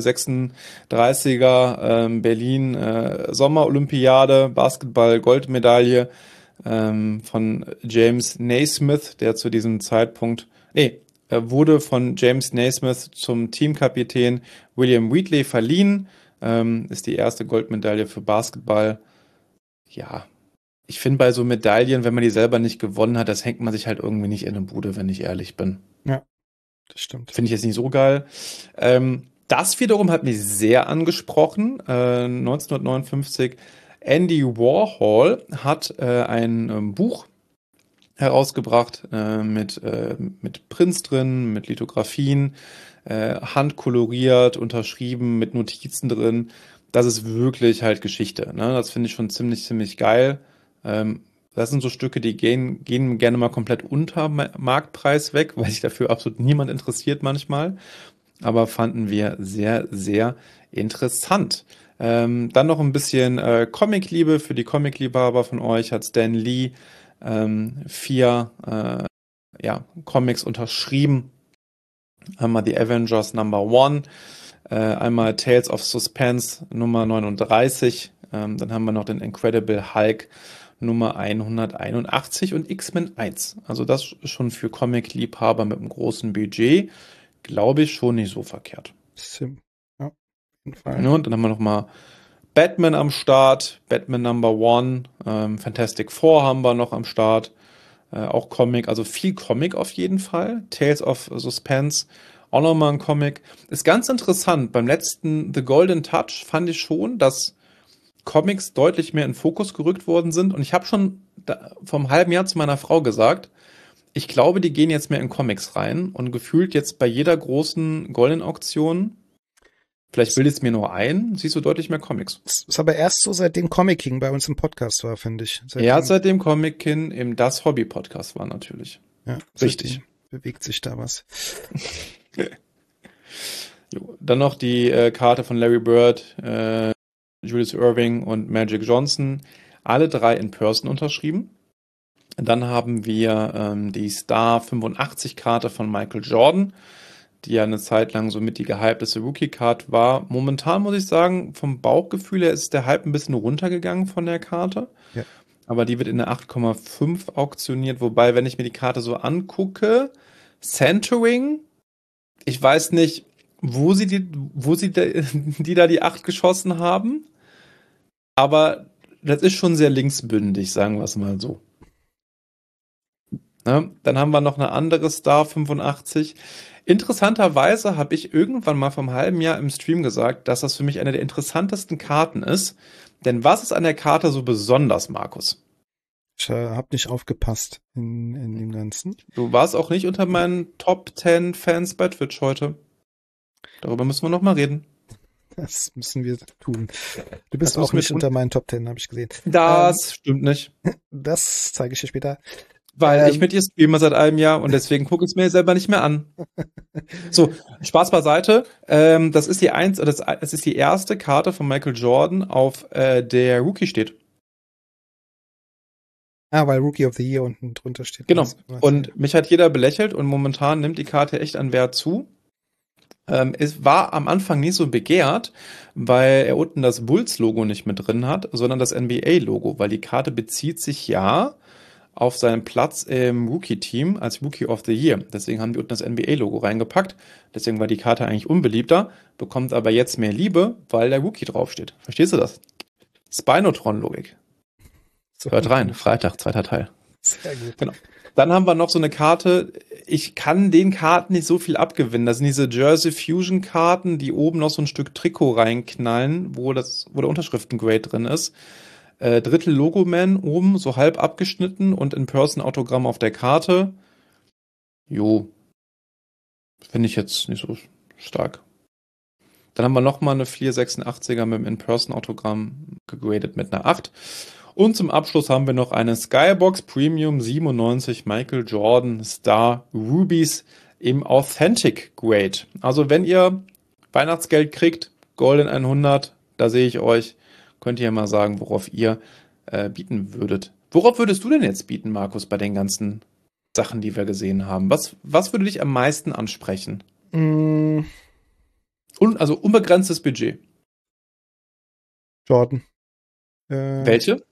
C: 36er Berlin Sommerolympiade, Basketball Goldmedaille von James Naismith, der zu diesem Zeitpunkt, wurde von James Naismith zum Teamkapitän William Wheatley verliehen. Ist die erste Goldmedaille für Basketball. Ja, ich finde bei so Medaillen, wenn man die selber nicht gewonnen hat, das hängt man sich halt irgendwie nicht in eine Bude, wenn ich ehrlich bin.
B: Ja, das stimmt.
C: Finde ich jetzt nicht so geil. Das wiederum hat mich sehr angesprochen. 1959 Andy Warhol hat ein Buch herausgebracht mit Prints drin, mit Lithografien, handkoloriert, unterschrieben, mit Notizen drin. Das ist wirklich halt Geschichte. Ne? Das finde ich schon ziemlich geil. Das sind so Stücke, die gehen gerne mal komplett unter Marktpreis weg, weil sich dafür absolut niemand interessiert manchmal. Aber fanden wir sehr interessant. Dann noch ein bisschen Comic-Liebe für die Comic-Liebhaber von euch hat Stan Lee 4 Comics unterschrieben. Einmal The Avengers Number 1, einmal Tales of Suspense Nummer 39, dann haben wir noch den Incredible Hulk Nummer 181 und X-Men 1. Also das ist schon für Comic-Liebhaber mit einem großen Budget, glaube ich, schon nicht so verkehrt.
B: Ja, auf jeden Fall.
C: Ja, und dann haben wir noch mal Batman am Start, Batman Number 1, Fantastic Four haben wir noch am Start, auch Comic, also viel Comic auf jeden Fall. Tales of Suspense, auch nochmal ein Comic. Ist ganz interessant, beim letzten The Golden Touch fand ich schon, dass Comics deutlich mehr in den Fokus gerückt worden sind und ich habe schon vor einem halben Jahr zu meiner Frau gesagt, ich glaube, die gehen jetzt mehr in Comics rein und gefühlt jetzt bei jeder großen Golden-Auktion, vielleicht bildet es mir nur ein, siehst du deutlich mehr Comics.
B: Das ist aber erst so, seitdem Comic King bei uns im Podcast war, finde ich.
C: Seitdem Comic King im Das Hobby-Podcast war natürlich.
B: Ja,
C: Richtig.
B: Bewegt sich da was.
C: Jo, dann noch die Karte von Larry Bird, Julius Irving und Magic Johnson. Alle 3 in Person unterschrieben. Dann haben wir die Star 85 Karte von Michael Jordan, die ja eine Zeit lang somit die gehypteste Rookie-Card war. Momentan muss ich sagen, vom Bauchgefühl her ist der Hype ein bisschen runtergegangen von der Karte.
B: Ja.
C: Aber die wird in der 8,5 auktioniert. Wobei, wenn ich mir die Karte so angucke, Centering, ich weiß nicht, wo sie die da die 8 geschossen haben. Aber das ist schon sehr linksbündig, sagen wir es mal so. Ja, dann haben wir noch eine andere Star 85. Interessanterweise habe ich irgendwann mal vor einem halben Jahr im Stream gesagt, dass das für mich eine der interessantesten Karten ist. Denn was ist an der Karte so besonders, Markus?
B: Ich habe nicht aufgepasst in dem Ganzen.
C: Du warst auch nicht unter meinen Top 10 Fans bei Twitch heute. Darüber müssen wir noch mal reden.
B: Das müssen wir tun. Du bist auch nicht unter meinen Top 10, habe ich gesehen.
C: Das stimmt nicht.
B: Das zeige ich dir später.
C: Weil ich mit dir streame seit einem Jahr und deswegen gucke ich es mir selber nicht mehr an. So, Spaß beiseite. Das ist die erste Karte von Michael Jordan, auf der Rookie steht.
B: Weil Rookie of the Year unten drunter steht.
C: Genau. Und mich hat jeder belächelt und momentan nimmt die Karte echt an Wert zu. Es war am Anfang nicht so begehrt, weil er unten das Bulls-Logo nicht mit drin hat, sondern das NBA-Logo, weil die Karte bezieht sich ja auf seinen Platz im Rookie-Team als Rookie of the Year. Deswegen haben die unten das NBA-Logo reingepackt. Deswegen war die Karte eigentlich unbeliebter, bekommt aber jetzt mehr Liebe, weil der Rookie draufsteht. Verstehst du das? Spinotron-Logik.
B: So.
C: Hört rein, Freitag, 2. Teil.
B: Sehr gut.
C: Genau. Dann haben wir noch so eine Karte, ich kann den Karten nicht so viel abgewinnen. Das sind diese Jersey Fusion Karten, die oben noch so ein Stück Trikot reinknallen, wo der Unterschriftengrade drin ist. Drittel Logoman oben, so halb abgeschnitten und In-Person-Autogramm auf der Karte. Jo. Finde ich jetzt nicht so stark. Dann haben wir nochmal eine 486er mit dem In-Person-Autogramm gegradet mit einer 8. Und zum Abschluss haben wir noch eine Skybox Premium 97 Michael Jordan Star Rubies im Authentic Grade. Also wenn ihr Weihnachtsgeld kriegt, Golden 100, da sehe ich euch, könnt ihr ja mal sagen, worauf ihr bieten würdet. Worauf würdest du denn jetzt bieten, Markus, bei den ganzen Sachen, die wir gesehen haben? Was würde dich am meisten ansprechen? Also unbegrenztes Budget.
B: Jordan.
C: Welche?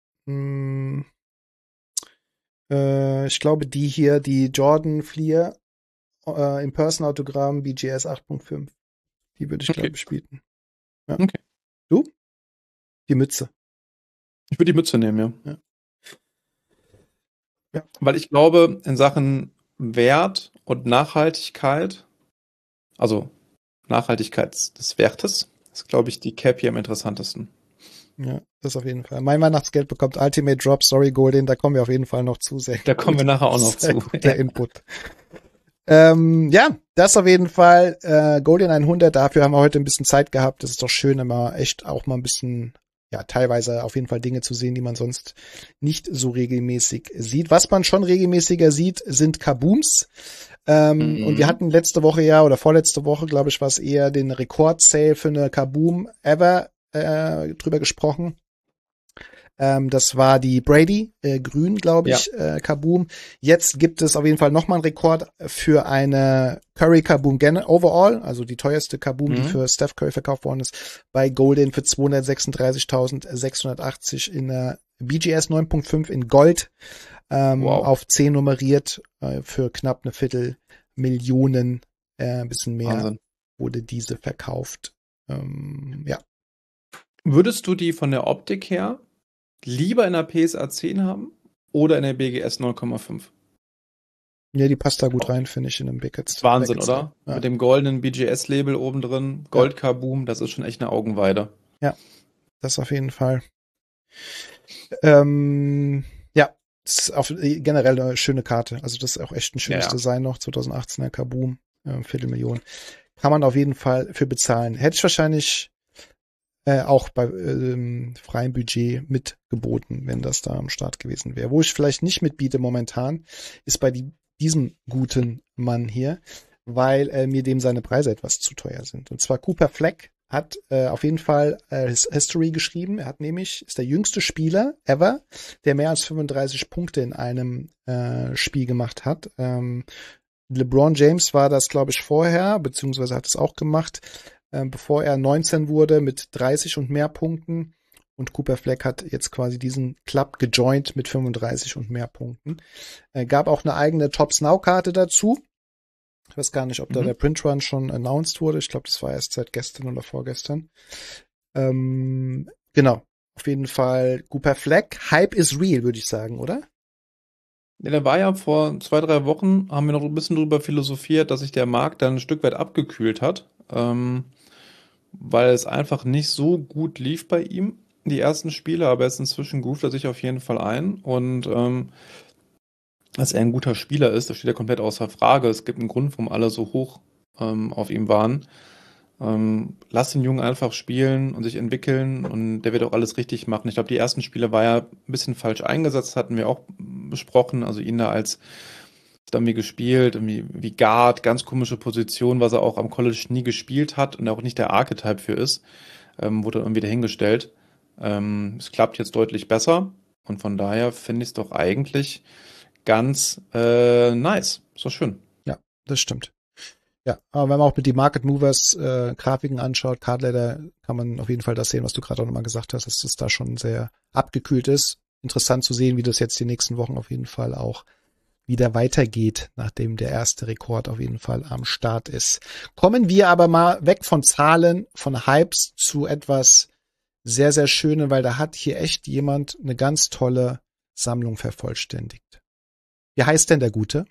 B: Ich glaube, die Jordan Fleer In-Person-Autogramm BGS 8.5. Die würde ich, glaube ich, bieten. Ja.
C: Okay.
B: Du? Die Mütze.
C: Ich würde die Mütze nehmen, ja.
B: Ja.
C: Weil ich glaube, in Sachen Wert und Nachhaltigkeit, also Nachhaltigkeit des Wertes, ist, glaube ich, die Cap hier am interessantesten.
B: Ja, das auf jeden Fall. Mein Weihnachtsgeld bekommt Ultimate Drop, sorry Golden, da kommen wir auf jeden Fall noch zu. Sehr
C: Da kommen wir nachher auch noch
B: sehr
C: zu.
B: guter Input. Ja, das auf jeden Fall. Golden 100, dafür haben wir heute ein bisschen Zeit gehabt. Das ist doch schön, immer echt auch mal ein bisschen, ja, teilweise auf jeden Fall Dinge zu sehen, die man sonst nicht so regelmäßig sieht. Was man schon regelmäßiger sieht, sind Kabooms. Und wir hatten letzte Woche oder vorletzte Woche, glaube ich, war es eher den Rekord-Sale für eine Kaboom ever drüber gesprochen. Das war die Brady, grün, glaube ich, Kaboom. Jetzt gibt es auf jeden Fall nochmal einen Rekord für eine Curry Kaboom overall, also die teuerste Kaboom, die für Steph Curry verkauft worden ist, bei Golden für 236.680 in der BGS 9.5 in Gold, auf 10 nummeriert, für knapp eine Viertelmillion, ein bisschen mehr
C: Wahnsinn.
B: wurde diese verkauft. Ja.
C: Würdest du die von der Optik her lieber in der PSA 10 haben oder in der BGS 9,5?
B: Ja, die passt da gut rein, finde ich, in dem Beckett.
C: Wahnsinn, oder?
B: Ja.
C: Mit dem goldenen BGS-Label oben drin, Gold Kaboom, das ist schon echt eine Augenweide.
B: Ja, das auf jeden Fall. Ja, das ist generell eine schöne Karte. Also das ist auch echt ein schönes Design noch, 2018er Kaboom, Viertelmillion. Kann man auf jeden Fall für bezahlen. Hätte ich wahrscheinlich auch bei freiem Budget mitgeboten, wenn das da am Start gewesen wäre. Wo ich vielleicht nicht mitbiete momentan, ist bei diesem guten Mann hier, weil mir dem seine Preise etwas zu teuer sind. Und zwar Cooper Fleck hat auf jeden Fall History geschrieben. Er hat nämlich, ist der jüngste Spieler ever, der mehr als 35 Punkte in einem Spiel gemacht hat. LeBron James war das, glaube ich, vorher, beziehungsweise hat es auch gemacht, bevor er 19 wurde mit 30 und mehr Punkten. Und Cooper Fleck hat jetzt quasi diesen Club gejoint mit 35 und mehr Punkten. Gab auch eine eigene Tops-Now-Karte dazu. Ich weiß gar nicht, ob da der Printrun schon announced wurde. Ich glaube, das war erst seit gestern oder vorgestern. Genau. Auf jeden Fall Cooper Fleck. Hype is real, würde ich sagen, oder?
C: Ja, der war ja vor 2-3 Wochen, haben wir noch ein bisschen drüber philosophiert, dass sich der Markt dann ein Stück weit abgekühlt hat. Weil es einfach nicht so gut lief bei ihm, die ersten Spiele, aber jetzt inzwischen groovt er sich auf jeden Fall ein und dass er ein guter Spieler ist, das steht ja komplett außer Frage. Es gibt einen Grund, warum alle so hoch auf ihm waren. Lass den Jungen einfach spielen und sich entwickeln und der wird auch alles richtig machen. Ich glaube, die ersten Spiele war ja ein bisschen falsch eingesetzt, hatten wir auch besprochen, also ihn da als irgendwie gespielt, irgendwie wie Guard, ganz komische Position, was er auch am College nie gespielt hat und auch nicht der Archetype für ist, wurde dann irgendwie dahingestellt. Es klappt jetzt deutlich besser und von daher finde ich es doch eigentlich ganz nice. Ist doch schön.
B: Ja, das stimmt. Ja, aber wenn man auch mit die Market Movers Grafiken anschaut, Cardladder, kann man auf jeden Fall das sehen, was du gerade auch nochmal gesagt hast, dass es da schon sehr abgekühlt ist. Interessant zu sehen, wie das jetzt die nächsten Wochen auf jeden Fall auch wieder weitergeht, nachdem der erste Rekord auf jeden Fall am Start ist. Kommen wir aber mal weg von Zahlen, von Hypes zu etwas sehr, sehr Schönem, weil da hat hier echt jemand eine ganz tolle Sammlung vervollständigt. Wie heißt denn der Gute?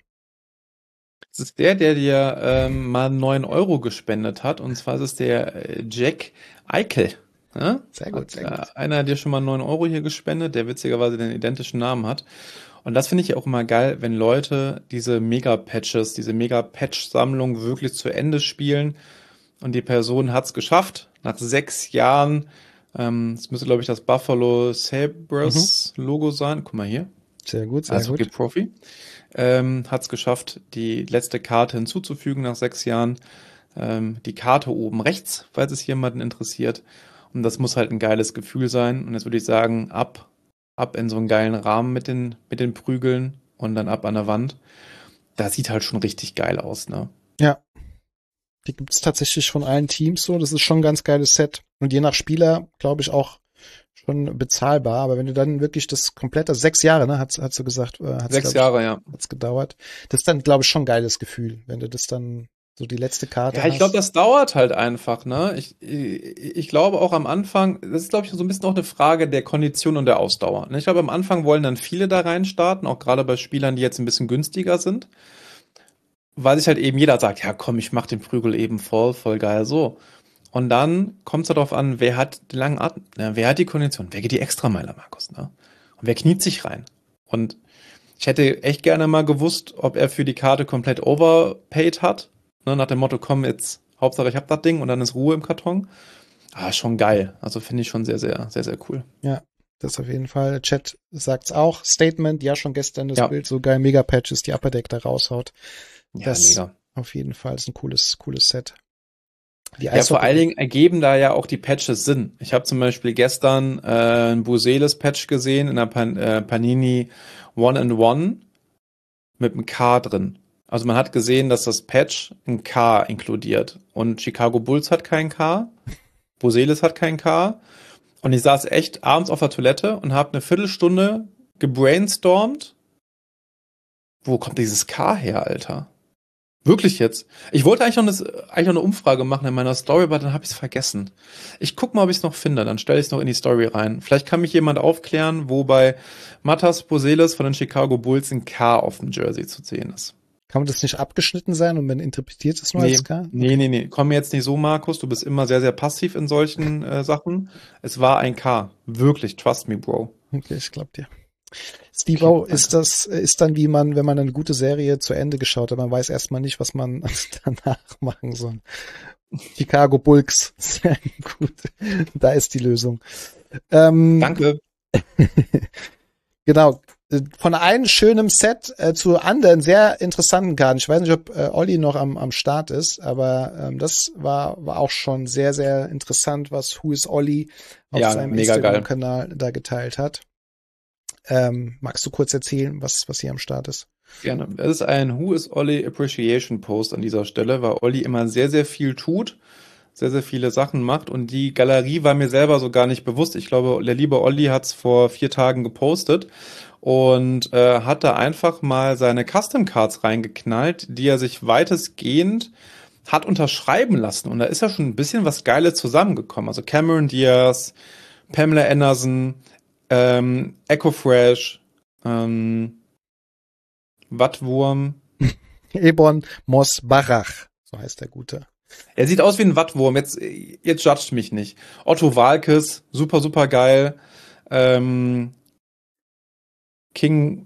C: Das ist der dir mal 9 Euro gespendet hat, und zwar ist es der Jack Eichel. Ja?
B: Sehr gut, sehr gut.
C: Einer hat dir schon mal 9 Euro hier gespendet, der witzigerweise den identischen Namen hat. Und das finde ich ja auch immer geil, wenn Leute diese Mega-Patches, diese Mega-Patch-Sammlung wirklich zu Ende spielen und die Person hat es geschafft, nach 6 Jahren, das müsste, glaube ich, das Buffalo Sabres Logo sein. Guck mal hier.
B: Sehr gut, sehr gut.
C: Also Profi. Hat es geschafft, die letzte Karte hinzuzufügen nach 6 Jahren. Die Karte oben rechts, falls es jemanden interessiert. Und das muss halt ein geiles Gefühl sein. Und jetzt würde ich sagen, ab in so einen geilen Rahmen mit den Prügeln und dann ab an der Wand. Das sieht halt schon richtig geil aus, ne?
B: Ja. Die gibt es tatsächlich von allen Teams so. Das ist schon ein ganz geiles Set. Und je nach Spieler, glaube ich, auch schon bezahlbar. Aber wenn du dann wirklich das komplette, 6 Jahre, ne, hast du gesagt,
C: 6 Jahre, ja.
B: Hat's gedauert. Das ist dann, glaube ich, schon ein geiles Gefühl, wenn du das dann so die letzte Karte
C: Ja, ich glaube, das dauert halt einfach, ne? Ich glaube auch am Anfang, das ist, glaube ich, so ein bisschen auch eine Frage der Kondition und der Ausdauer. Ne? Ich glaube, am Anfang wollen dann viele da reinstarten, auch gerade bei Spielern, die jetzt ein bisschen günstiger sind, weil sich halt eben jeder sagt, ja komm, ich mach den Prügel eben voll geil so. Und dann kommt es darauf an, wer hat den langen Atem, wer hat die Kondition, wer geht die Extrameile, Markus, ne? Und wer kniet sich rein? Und ich hätte echt gerne mal gewusst, ob er für die Karte komplett overpaid hat, ne? Nach dem Motto, komm jetzt, Hauptsache ich hab das Ding und dann ist Ruhe im Karton. Ah, schon geil. Also finde ich schon sehr, sehr, sehr, sehr cool.
B: Ja, das auf jeden Fall. Chat sagt's auch. Statement, ja, schon gestern das Bild, so geil, Mega-Patches, die Upper Deck da raushaut. Das
C: mega.
B: Auf jeden Fall ist ein cooles Set.
C: Vor allen Dingen ergeben da ja auch die Patches Sinn. Ich habe zum Beispiel gestern ein Buselis-Patch gesehen in der Panini 1-in-1 mit einem K drin. Also man hat gesehen, dass das Patch ein K inkludiert. Und Chicago Bulls hat kein K, Buselis hat kein K. Und ich saß echt abends auf der Toilette und habe eine Viertelstunde gebrainstormt. Wo kommt dieses K her, Alter? Wirklich jetzt? Ich wollte eigentlich noch eine Umfrage machen in meiner Story, aber dann habe ich es vergessen. Ich guck mal, ob ich es noch finde, dann stelle ich es noch in die Story rein. Vielleicht kann mich jemand aufklären, wo bei Matas Buselis von den Chicago Bulls ein K auf dem Jersey zu sehen ist.
B: Kann man das nicht abgeschnitten sein und man interpretiert es nur als K?
C: Nee. Komm mir jetzt nicht so, Markus. Du bist immer sehr, sehr passiv in solchen Sachen. Es war ein K. Wirklich, trust me, Bro.
B: Okay, ich glaub dir. Steve-O, ist dann wie man, wenn man eine gute Serie zu Ende geschaut hat, man weiß erstmal nicht, was man danach machen soll. Chicago Bulls, sehr gut. Da ist die Lösung.
C: Danke.
B: Genau. Von einem schönen Set zu anderen sehr interessanten Karten. Ich weiß nicht, ob Olli noch am Start ist, aber das war auch schon sehr, sehr interessant, was Who is Olli auf seinem Instagram-Kanal da geteilt hat. Magst du kurz erzählen, was hier am Start ist?
C: Gerne. Das ist ein Who is Olli Appreciation Post an dieser Stelle, weil Olli immer sehr, sehr viel tut, sehr, sehr viele Sachen macht und die Galerie war mir selber so gar nicht bewusst. Ich glaube, der liebe Olli hat es vor 4 Tagen gepostet und hat da einfach mal seine Custom Cards reingeknallt, die er sich weitestgehend hat unterschreiben lassen. Und da ist ja schon ein bisschen was Geiles zusammengekommen. Also Cameron Diaz, Pamela Anderson, Echo Fresh, Wattwurm.
B: Ebon Mosbarach, so heißt der Gute.
C: Er sieht aus wie ein Wattwurm, jetzt judgt mich nicht. Otto Walkes, super, super geil. King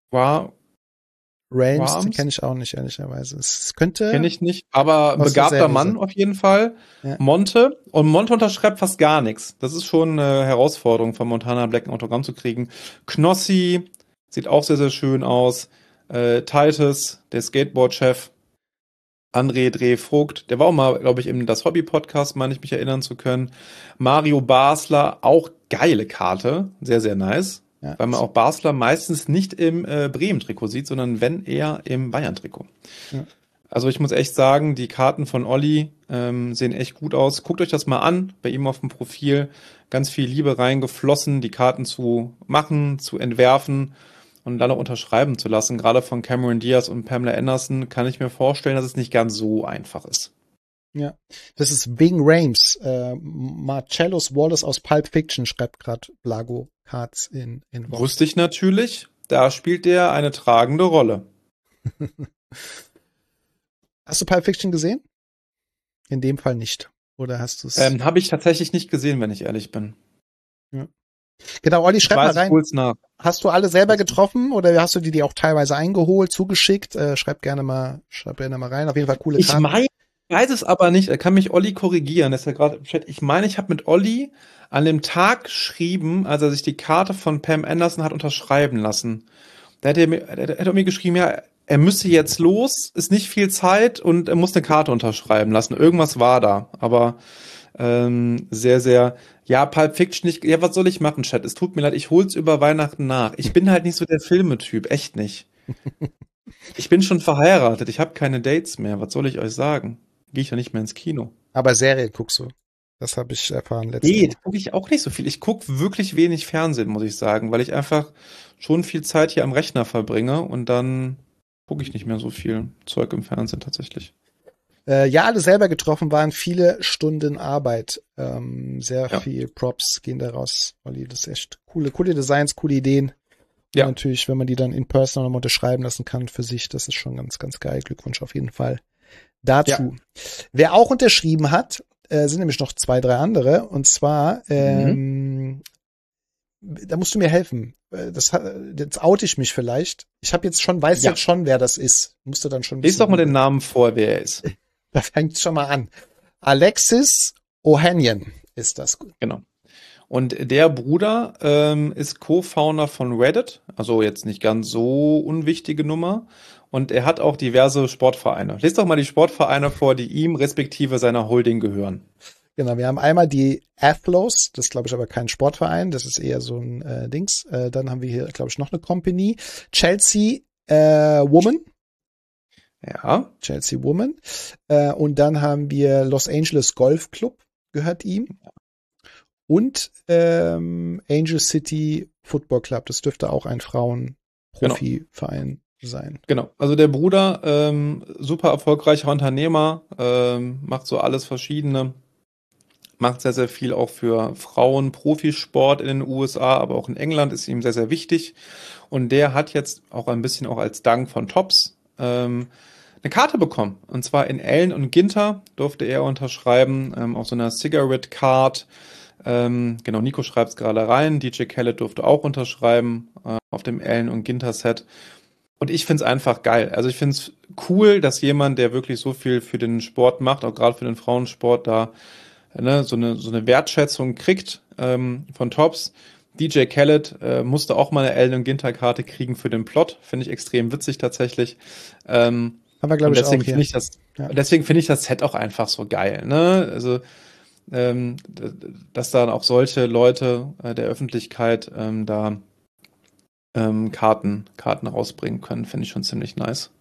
B: Rames, den kenne ich auch nicht, ehrlicherweise. Es könnte.
C: Kenne ich nicht, aber begabter Mann auf jeden Fall. Ja. Monte unterschreibt fast gar nichts. Das ist schon eine Herausforderung, von Montana Black ein Autogramm zu kriegen. Knossi sieht auch sehr, sehr schön aus. Titus, der Skateboard-Chef. André Dreh-Vogt, der war auch mal, glaube ich, in das Hobby-Podcast, meine ich mich erinnern zu können. Mario Basler, auch geile Karte, sehr, sehr nice. Ja, weil man auch Basler meistens nicht im Bremen-Trikot sieht, sondern wenn eher im Bayern-Trikot. Ja. Also ich muss echt sagen, die Karten von Olli sehen echt gut aus. Guckt euch das mal an, bei ihm auf dem Profil. Ganz viel Liebe reingeflossen, die Karten zu machen, zu entwerfen und dann auch unterschreiben zu lassen. Gerade von Cameron Diaz und Pamela Anderson kann ich mir vorstellen, dass es nicht ganz so einfach ist.
B: Ja, das ist Bing Rames. Marcellus Wallace aus Pulp Fiction schreibt gerade Blago Cards in Vox.
C: Wusste ich natürlich. Da spielt der eine tragende Rolle.
B: Hast du Pulp Fiction gesehen? In dem Fall nicht. Oder hast du es?
C: Habe ich tatsächlich nicht gesehen, wenn ich ehrlich bin.
B: Ja. Genau, Olli, schreib mal rein.
C: Nach.
B: Hast du alle selber getroffen oder hast du die auch teilweise eingeholt, zugeschickt? Schreib gerne mal rein. Auf jeden Fall coole Karten.
C: Ich weiß es aber nicht, kann mich Olli korrigieren, das ist ja gerade im Chat. Ich meine, ich habe mit Olli an dem Tag geschrieben, als er sich die Karte von Pam Anderson hat unterschreiben lassen. Da hat er mir geschrieben, ja, er müsste jetzt los, ist nicht viel Zeit und er muss eine Karte unterschreiben lassen. Irgendwas war da, aber sehr, sehr, ja, Pulp Fiction nicht, ja, was soll ich machen, Chat? Es tut mir leid, ich hol's über Weihnachten nach. Ich bin halt nicht so der Filmetyp, echt nicht. Ich bin schon verheiratet, ich habe keine Dates mehr, was soll ich euch sagen? Gehe ich ja nicht mehr ins Kino.
B: Aber Serien guckst du. Das habe ich erfahren letztes Mal.
C: Nee, gucke ich auch nicht so viel. Ich gucke wirklich wenig Fernsehen, muss ich sagen, weil ich einfach schon viel Zeit hier am Rechner verbringe und dann gucke ich nicht mehr so viel Zeug im Fernsehen tatsächlich.
B: Ja, alle selber getroffen waren viele Stunden Arbeit. Sehr viel Props gehen da raus. Olli, das ist echt coole Designs, coole Ideen. Ja. Und natürlich, wenn man die dann in person nochmal unterschreiben lassen kann für sich, das ist schon ganz, ganz geil. Glückwunsch auf jeden Fall dazu. Ja. Wer auch unterschrieben hat, sind nämlich noch 2, 3 andere. Und zwar, da musst du mir helfen. Jetzt oute ich mich vielleicht. Ich habe jetzt schon, weiß jetzt schon, wer das ist. Musst du dann schon
C: Lies doch mal den Namen vor, wer er ist.
B: Da fängt schon mal an. Alexis Ohanian ist das.
C: Genau. Und der Bruder ist Co-Founder von Reddit, also jetzt nicht ganz so unwichtige Nummer. Und er hat auch diverse Sportvereine. Lest doch mal die Sportvereine vor, die ihm respektive seiner Holding gehören.
B: Genau, wir haben einmal die Athlos, das ist glaube ich aber kein Sportverein, das ist eher so ein Dings. Dann haben wir hier glaube ich noch eine Company. Chelsea Woman.
C: Ja.
B: Chelsea Woman. Und dann haben wir Los Angeles Golf Club, gehört ihm. Und Angel City Football Club, das dürfte auch ein Frauen-Profi-Verein sein.
C: Genau, also der Bruder, super erfolgreicher Unternehmer, macht so alles Verschiedene, macht sehr, sehr viel auch für Frauen, Profisport in den USA, aber auch in England ist ihm sehr, sehr wichtig. Und der hat jetzt auch ein bisschen auch als Dank von Topps eine Karte bekommen. Und zwar in Allen und Ginter durfte er unterschreiben, auf so einer Cigarette Card. Genau, Nico schreibt es gerade rein. DJ Khaled durfte auch unterschreiben auf dem Allen und Ginter Set. Und ich finde es einfach geil. Also ich finde es cool, dass jemand, der wirklich so viel für den Sport macht, auch gerade für den Frauensport, da so eine Wertschätzung kriegt von Topps. DJ Khaled musste auch mal eine Allen und Ginter Karte kriegen für den Plot. Finde ich extrem witzig tatsächlich.
B: Haben wir, glaube ich, auch hier.
C: Deswegen finde ich das Set auch einfach so geil. Ne? Also dass dann auch solche Leute der Öffentlichkeit da Karten rausbringen können, finde ich schon ziemlich nice.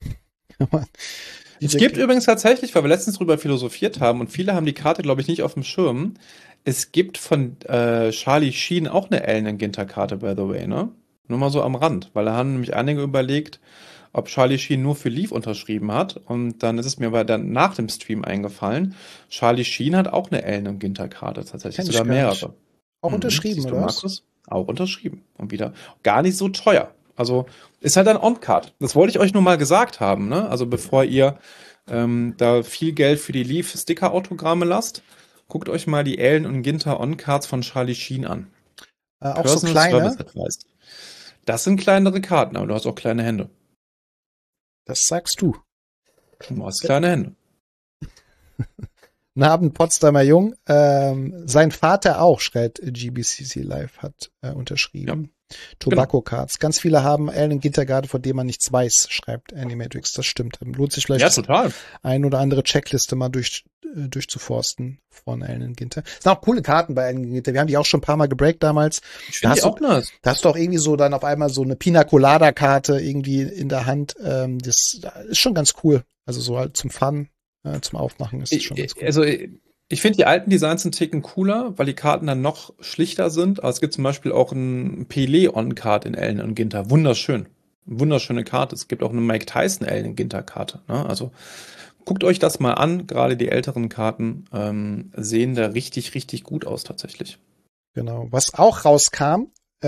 C: Es gibt übrigens tatsächlich, weil wir letztens drüber philosophiert haben und viele haben die Karte, glaube ich, nicht auf dem Schirm. Es gibt von Charlie Sheen auch eine Allen Ginter Karte, by the way, ne? Nur mal so am Rand, weil da haben nämlich einige überlegt, ob Charlie Sheen nur für Leaf unterschrieben hat. Und dann ist es mir aber dann nach dem Stream eingefallen, Charlie Sheen hat auch eine Allen Ginter Karte, tatsächlich sogar mehrere.
B: Auch unterschrieben, oder was?
C: Markus? Auch unterschrieben. Und wieder gar nicht so teuer. Also ist halt ein On-Card. Das wollte ich euch nur mal gesagt haben, ne? Also bevor ihr da viel Geld für die Leaf-Sticker-Autogramme lasst, guckt euch mal die Allen und Ginter On-Cards von Charlie Sheen an.
B: Auch so kleine?
C: Das sind kleinere Karten, aber du hast auch kleine Hände.
B: Das sagst du.
C: Du hast kleine Hände.
B: Guten Abend, Potsdamer Jung. Sein Vater auch, schreibt GBCC Live, hat unterschrieben. Ja. Tobacco Cards. Ganz viele haben Allen Ginter, von dem man nichts weiß, schreibt Animatrix. Das stimmt. Lohnt sich vielleicht ein oder andere Checkliste mal durchzuforsten von Allen Ginter. Es sind auch coole Karten bei Allen Ginter. Wir haben die auch schon ein paar Mal gebreakt damals.
C: Ich finde die auch nice.
B: Da hast du auch irgendwie so dann auf einmal so eine Pina Colada Karte irgendwie in der Hand. Das ist schon ganz cool. Also so halt zum Fun, zum Aufmachen ist das schon ganz cool.
C: Also ich finde die alten Designs einen Ticken cooler, weil die Karten dann noch schlichter sind. Aber es gibt zum Beispiel auch ein Pelé On-Card in Allen und Ginter. Wunderschön. Wunderschöne Karte. Es gibt auch eine Mike Tyson Allen und Ginter Karte. Ne? Also guckt euch das mal an. Gerade die älteren Karten sehen da richtig, richtig gut aus tatsächlich.
B: Genau. Was auch rauskam,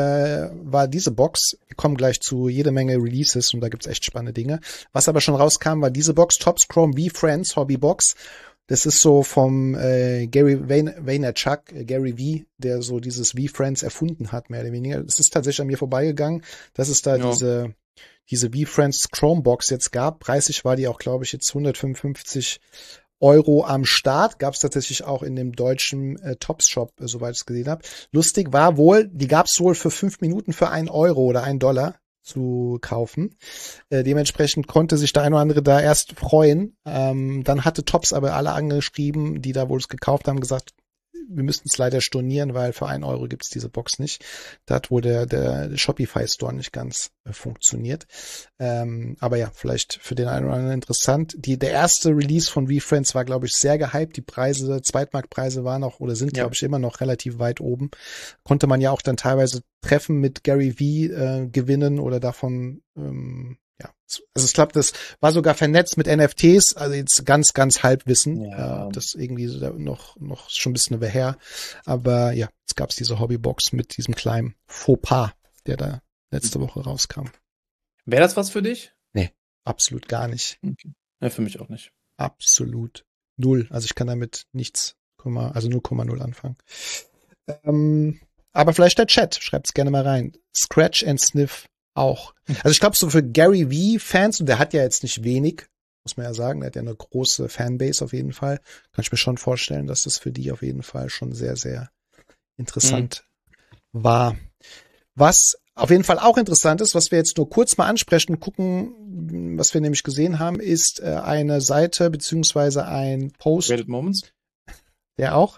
B: war diese Box. Wir kommen gleich zu jede Menge Releases und da gibt's echt spannende Dinge. Was aber schon rauskam, war diese Box, Topps Chrome V-Friends Hobby Box. Das ist so vom Gary Vaynerchuk, Gary V, der so dieses V-Friends erfunden hat, mehr oder weniger. Das ist tatsächlich an mir vorbeigegangen, dass es da diese V-Friends Chromebox jetzt gab. Preislich war die auch, glaube ich, jetzt 155 € am Start. Gab es tatsächlich auch in dem deutschen Topps-Shop, soweit ich es gesehen habe. Lustig war wohl, die gab es wohl für 5 Minuten für 1 € oder $1 zu kaufen. Dementsprechend konnte sich der eine oder andere da erst freuen. Dann hatte Topps aber alle angeschrieben, die da wohl es gekauft haben, gesagt, wir müssten es leider stornieren, weil für 1 € gibt's diese Box nicht. Da hat wohl der Shopify Store nicht ganz funktioniert. Aber ja, vielleicht für den einen oder anderen interessant. Der erste Release von V-Friends war, glaube ich, sehr gehypt. Die Preise, Zweitmarktpreise waren noch oder sind, glaube ich, immer noch relativ weit oben. Konnte man ja auch dann teilweise Treffen mit Gary V gewinnen oder davon ja, also ich glaube, das war sogar vernetzt mit NFTs, also jetzt ganz, ganz Halbwissen. Ja. Das irgendwie noch schon ein bisschen her. Aber ja, jetzt gab's diese Hobbybox mit diesem kleinen Fauxpas, der da letzte Woche rauskam.
C: Wäre das was für dich?
B: Nee, absolut gar nicht.
C: Okay. Ja, für mich auch nicht.
B: Absolut 0. Also ich kann damit nichts, also 0,0 anfangen. Aber vielleicht der Chat, schreibt's gerne mal rein. Scratch and Sniff auch. Also ich glaube, so für Gary V-Fans, und der hat ja jetzt nicht wenig, muss man ja sagen, der hat ja eine große Fanbase auf jeden Fall, kann ich mir schon vorstellen, dass das für die auf jeden Fall schon sehr, sehr interessant war. Was auf jeden Fall auch interessant ist, was wir jetzt nur kurz mal ansprechen, gucken, was wir nämlich gesehen haben, ist eine Seite beziehungsweise ein Post,
C: Reddit Moments.
B: der auch,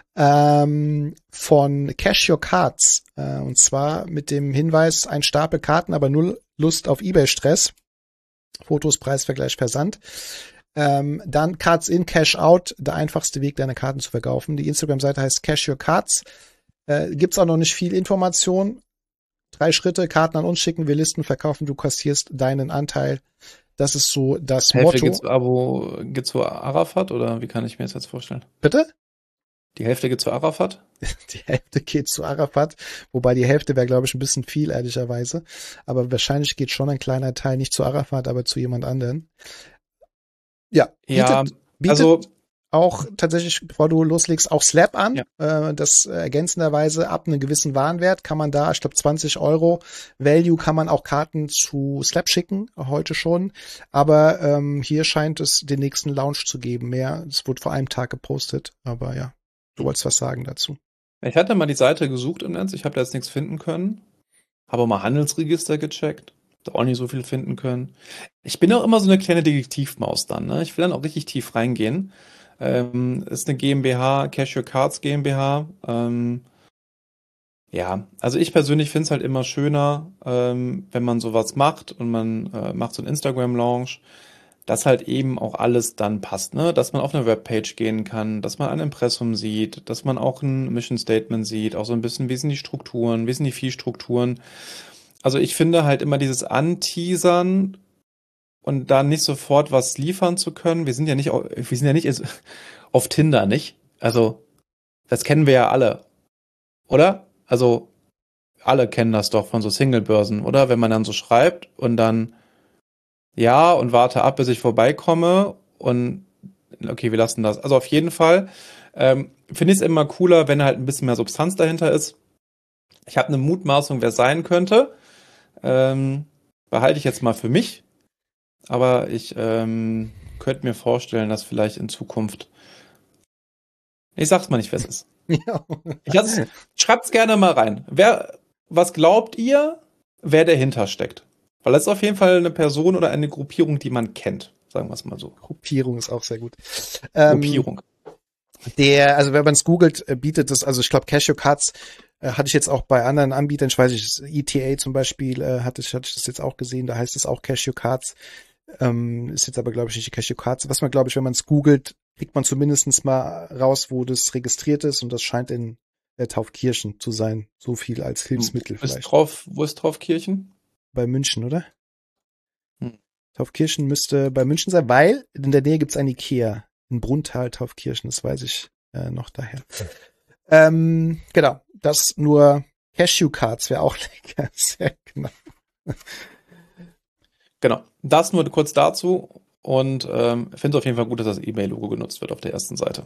B: von Cash Your Cards, und zwar mit dem Hinweis, ein Stapel Karten, aber null Lust auf eBay-Stress. Fotos, Preisvergleich, Versand. Dann Cards in, Cash out, der einfachste Weg, deine Karten zu verkaufen. Die Instagram-Seite heißt Cash Your Cards. Gibt's auch noch nicht viel Information. 3 Schritte, Karten an uns schicken, wir listen, verkaufen, du kassierst deinen Anteil. Das ist so das
C: Hälfte
B: Motto.
C: geht's zu Arafat oder wie kann ich mir das jetzt vorstellen?
B: Bitte?
C: Die Hälfte geht zu Arafat?
B: Die Hälfte geht zu Arafat, wobei die Hälfte wäre, glaube ich, ein bisschen viel, ehrlicherweise. Aber wahrscheinlich geht schon ein kleiner Teil nicht zu Arafat, aber zu jemand anderen. Ja, bietet
C: also
B: auch tatsächlich, bevor du loslegst, auch Slap an.
C: Ja.
B: Das ergänzenderweise ab einem gewissen Warenwert kann man da, ich glaube 20 Euro Value, kann man auch Karten zu Slap schicken, heute schon. Aber hier scheint es den nächsten Launch zu geben. Mehr, es wurde vor einem Tag gepostet, aber ja. Du wolltest was sagen dazu.
C: Ich hatte mal die Seite gesucht im Netz, ich habe da jetzt nichts finden können. Habe mal Handelsregister gecheckt, da auch nicht so viel finden können. Ich bin auch immer so eine kleine Detektivmaus dann, ne? Ich will dann auch richtig tief reingehen. Ist eine GmbH, Cash Your Cards GmbH. Ja, also ich persönlich finde es halt immer schöner, wenn man sowas macht und man macht so einen Instagram-Launch, dass halt eben auch alles dann passt, ne? Dass man auf eine Webpage gehen kann, dass man ein Impressum sieht, dass man auch ein Mission Statement sieht, auch so ein bisschen, wie sind die Strukturen, wie sind die Fee-Strukturen. Also ich finde halt immer dieses Anteasern und da nicht sofort was liefern zu können. Wir sind ja nicht auf Tinder, nicht? Also das kennen wir ja alle, oder? Also alle kennen das doch von so Single-Börsen, oder? Wenn man dann so schreibt und dann ja, und warte ab, bis ich vorbeikomme und okay, wir lassen das. Also auf jeden Fall finde ich es immer cooler, wenn halt ein bisschen mehr Substanz dahinter ist. Ich habe eine Mutmaßung, wer es sein könnte. Behalte ich jetzt mal für mich. Aber ich könnte mir vorstellen, dass vielleicht in Zukunft ich sag's mal nicht, wer es ist.
B: Ja.
C: Schreibt's gerne mal rein. Was glaubt ihr, wer dahinter steckt? Weil das ist auf jeden Fall eine Person oder eine Gruppierung, die man kennt. Sagen wir es mal so.
B: Gruppierung ist auch sehr gut.
C: Gruppierung.
B: Also wenn man es googelt, bietet das, also ich glaube Cash Your Cards hatte ich jetzt auch bei anderen Anbietern, ich weiß nicht, ETA zum Beispiel, hatte ich das jetzt auch gesehen, da heißt es auch Cash Your Cards. Ist jetzt aber, glaube ich, nicht die Cash Your Cards. Was man, glaube ich, wenn man es googelt, kriegt man zumindest mal raus, wo das registriert ist, und das scheint in Taufkirchen zu sein. So viel als Hilfsmittel vielleicht.
C: Wo ist Taufkirchen?
B: Bei München, oder? Taufkirchen müsste bei München sein, weil in der Nähe gibt's ein Ikea. In Brunntal, Taufkirchen, das weiß ich noch daher. Genau, das nur Cashew-Cards wäre auch lecker. Sehr genau.
C: Genau, das nur kurz dazu. Und finde es auf jeden Fall gut, dass das eBay-Logo genutzt wird auf der ersten Seite.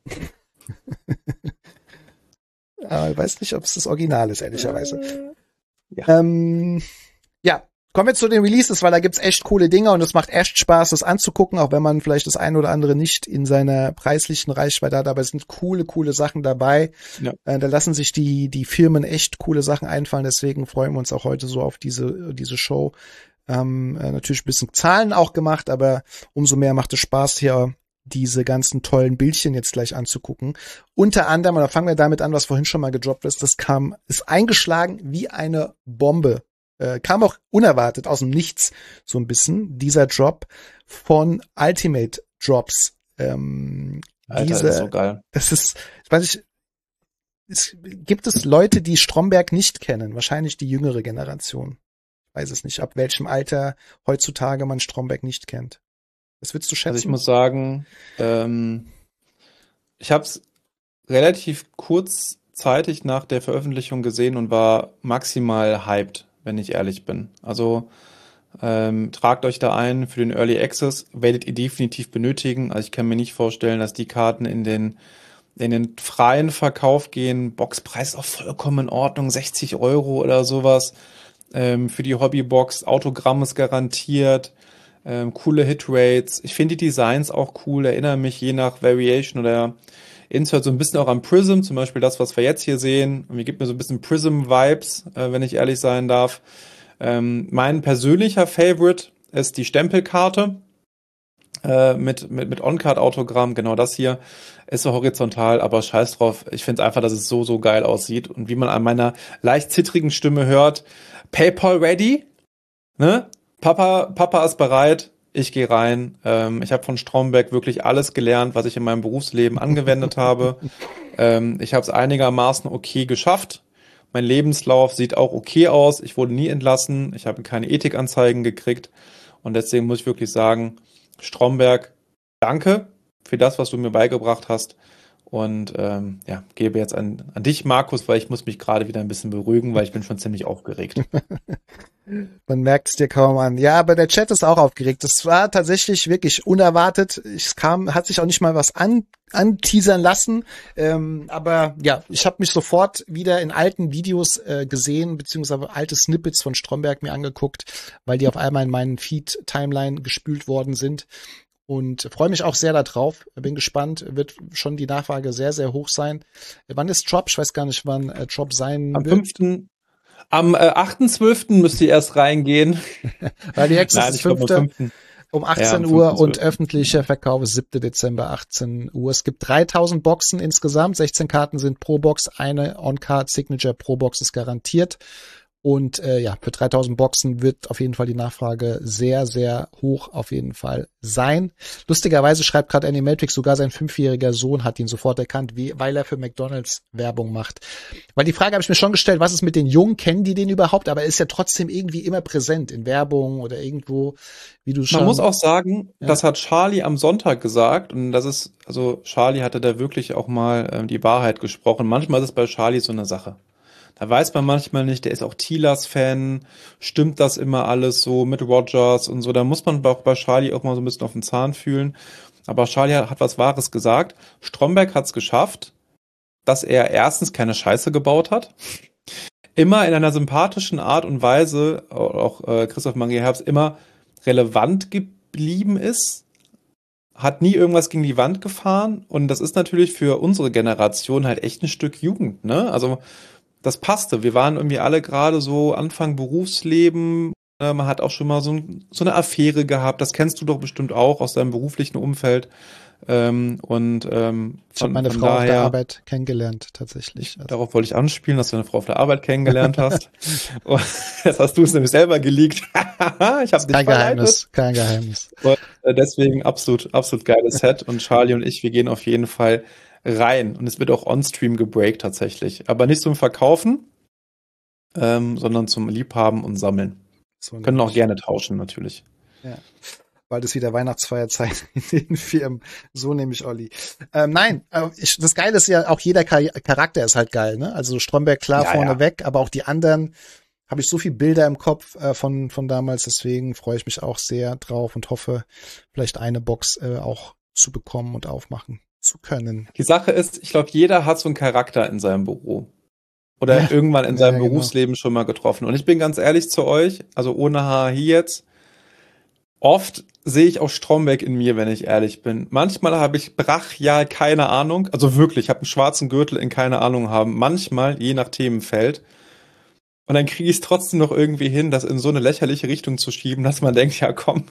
B: Aber ich weiß nicht, ob es das Original ist, ehrlicherweise.
C: Ja.
B: Ja, kommen wir zu den Releases, weil da gibt's echt coole Dinge und es macht echt Spaß, das anzugucken, auch wenn man vielleicht das eine oder andere nicht in seiner preislichen Reichweite hat, aber es sind coole Sachen dabei.
C: Ja.
B: Da lassen sich die Firmen echt coole Sachen einfallen, deswegen freuen wir uns auch heute so auf diese Show. Natürlich ein bisschen Zahlen auch gemacht, aber umso mehr macht es Spaß, hier diese ganzen tollen Bildchen jetzt gleich anzugucken. Unter anderem, oder fangen wir damit an, was vorhin schon mal gedroppt ist, ist eingeschlagen wie eine Bombe. Kam auch unerwartet aus dem Nichts so ein bisschen, dieser Drop von Ultimate Drops.
C: Alter, das ist so geil.
B: Das ist, ich weiß nicht, gibt es Leute, die Stromberg nicht kennen? Wahrscheinlich die jüngere Generation. Ich weiß es nicht, ab welchem Alter heutzutage man Stromberg nicht kennt. Was würdest du schätzen?
C: Also ich muss sagen, ich habe es relativ kurzzeitig nach der Veröffentlichung gesehen und war maximal hyped, wenn ich ehrlich bin. Also Tragt euch da ein für den Early Access, werdet ihr definitiv benötigen. Also ich kann mir nicht vorstellen, dass die Karten in den freien Verkauf gehen. Boxpreis ist auch vollkommen in Ordnung, 60 € oder sowas. Für die Hobbybox, Autogramm ist garantiert, coole Hitrates. Ich finde die Designs auch cool, erinnere mich je nach Variation oder Insert so ein bisschen auch an Prism, zum Beispiel das, was wir jetzt hier sehen. Und mir gibt mir so ein bisschen Prism-Vibes, wenn ich ehrlich sein darf. Mein persönlicher Favorite ist die Stempelkarte mit On-Card-Autogramm. Genau das hier ist so horizontal, aber scheiß drauf. Ich finde einfach, dass es so geil aussieht. Und wie man an meiner leicht zittrigen Stimme hört, PayPal ready? Ne? Papa ist bereit. Ich gehe rein. Ich habe von Stromberg wirklich alles gelernt, was ich in meinem Berufsleben angewendet habe. Ich habe es einigermaßen okay geschafft. Mein Lebenslauf sieht auch okay aus. Ich wurde nie entlassen. Ich habe keine Ethikanzeigen gekriegt. Und deswegen muss ich wirklich sagen, Stromberg, danke für das, was du mir beigebracht hast. Und gebe jetzt an dich, Markus, weil ich muss mich gerade wieder ein bisschen beruhigen, weil ich bin schon ziemlich aufgeregt.
B: Man merkt es dir kaum an. Ja, aber der Chat ist auch aufgeregt. Das war tatsächlich wirklich unerwartet. Hat sich auch nicht mal was anteasern lassen. Aber ja, ich habe mich sofort wieder in alten Videos gesehen, beziehungsweise alte Snippets von Stromberg mir angeguckt, weil die auf einmal in meinen Feed-Timeline gespült worden sind. Und freue mich auch sehr darauf. Bin gespannt. Wird schon die Nachfrage sehr, sehr hoch sein. Wann ist Drop? Ich weiß gar nicht, wann Drop sein wird.
C: Am 8.12. müsst ihr erst reingehen.
B: Weil die Access ist 5. um 18 Uhr und öffentlicher Verkauf ist 7. Dezember 18 Uhr. Es gibt 3000 Boxen insgesamt. 16 Karten sind pro Box. Eine On-Card Signature pro Box ist garantiert. Und für 3000 Boxen wird auf jeden Fall die Nachfrage sehr, sehr hoch auf jeden Fall sein. Lustigerweise schreibt gerade Animatrix, sogar sein 5-jähriger Sohn hat ihn sofort erkannt, weil er für McDonald's Werbung macht. Weil die Frage habe ich mir schon gestellt, was ist mit den Jungen? Kennen die den überhaupt? Aber er ist ja trotzdem irgendwie immer präsent in Werbung oder irgendwo, wie du schon...
C: Man muss auch sagen, das hat Charlie am Sonntag gesagt. Und das ist, also Charlie hatte da wirklich auch mal die Wahrheit gesprochen. Manchmal ist es bei Charlie so eine Sache. Da weiß man manchmal nicht, der ist auch Thielers-Fan, stimmt das immer alles so mit Rogers und so, da muss man auch bei Charlie auch mal so ein bisschen auf den Zahn fühlen. Aber Charlie hat was Wahres gesagt. Stromberg hat es geschafft, dass er erstens keine Scheiße gebaut hat, immer in einer sympathischen Art und Weise, auch Christoph Mangi-Herbst, immer relevant geblieben ist, hat nie irgendwas gegen die Wand gefahren und das ist natürlich für unsere Generation halt echt ein Stück Jugend, ne? Also das passte. Wir waren irgendwie alle gerade so Anfang Berufsleben. Man hat auch schon mal so eine Affäre gehabt. Das kennst du doch bestimmt auch aus deinem beruflichen Umfeld.
B: Ich habe meine Frau auf der Arbeit kennengelernt, tatsächlich.
C: Darauf wollte ich anspielen, dass du eine Frau auf der Arbeit kennengelernt hast. Jetzt hast du es nämlich selber geleakt. Ich habe dich verleitet.
B: Kein Geheimnis.
C: Und deswegen absolut geiles Set. Und Charlie und ich, wir gehen auf jeden Fall rein. Und es wird auch on-stream gebreakt tatsächlich. Aber nicht zum Verkaufen, sondern zum Liebhaben und Sammeln. So können auch gerne tauschen, natürlich.
B: Ja. Bald ist wieder Weihnachtsfeierzeit in den Firmen. So nehme ich Olli. Nein, das Geile ist ja, auch jeder Charakter ist halt geil, ne? Also Stromberg klar vorneweg, aber auch die anderen habe ich so viel Bilder im Kopf von damals. Deswegen freue ich mich auch sehr drauf und hoffe, vielleicht eine Box auch zu bekommen und aufmachen zu können.
C: Die Sache ist, ich glaube, jeder hat so einen Charakter in seinem Büro. Oder irgendwann in seinem Berufsleben schon mal getroffen. Und ich bin ganz ehrlich zu euch, also ohne Hierarchie jetzt, oft sehe ich auch Stromberg in mir, wenn ich ehrlich bin. Manchmal habe ich brachial keine Ahnung, also wirklich, ich habe einen schwarzen Gürtel in keine Ahnung haben. Manchmal, je nach Themenfeld. Und dann kriege ich es trotzdem noch irgendwie hin, das in so eine lächerliche Richtung zu schieben, dass man denkt, ja komm,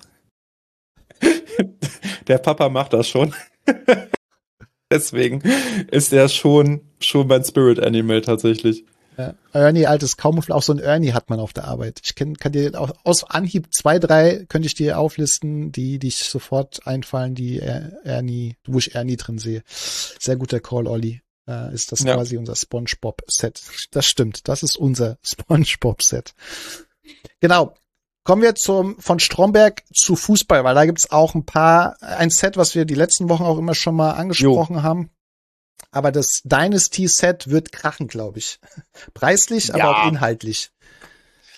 C: der Papa macht das schon. Deswegen ist er schon mein Spirit Animal tatsächlich.
B: Ja, Ernie, altes Camouflage, auch so ein Ernie hat man auf der Arbeit. Ich kann dir auch aus Anhieb 2, 3 könnte ich dir auflisten, die dich sofort einfallen, die Ernie, wo ich Ernie drin sehe. Sehr guter Call, Olli. Ist das quasi unser SpongeBob-Set. Das stimmt, das ist unser SpongeBob-Set. Genau. Kommen wir von Stromberg zu Fußball, weil da gibt's auch ein Set, was wir die letzten Wochen auch immer schon mal angesprochen haben. Aber das Dynasty-Set wird krachen, glaube ich. Preislich, aber auch inhaltlich.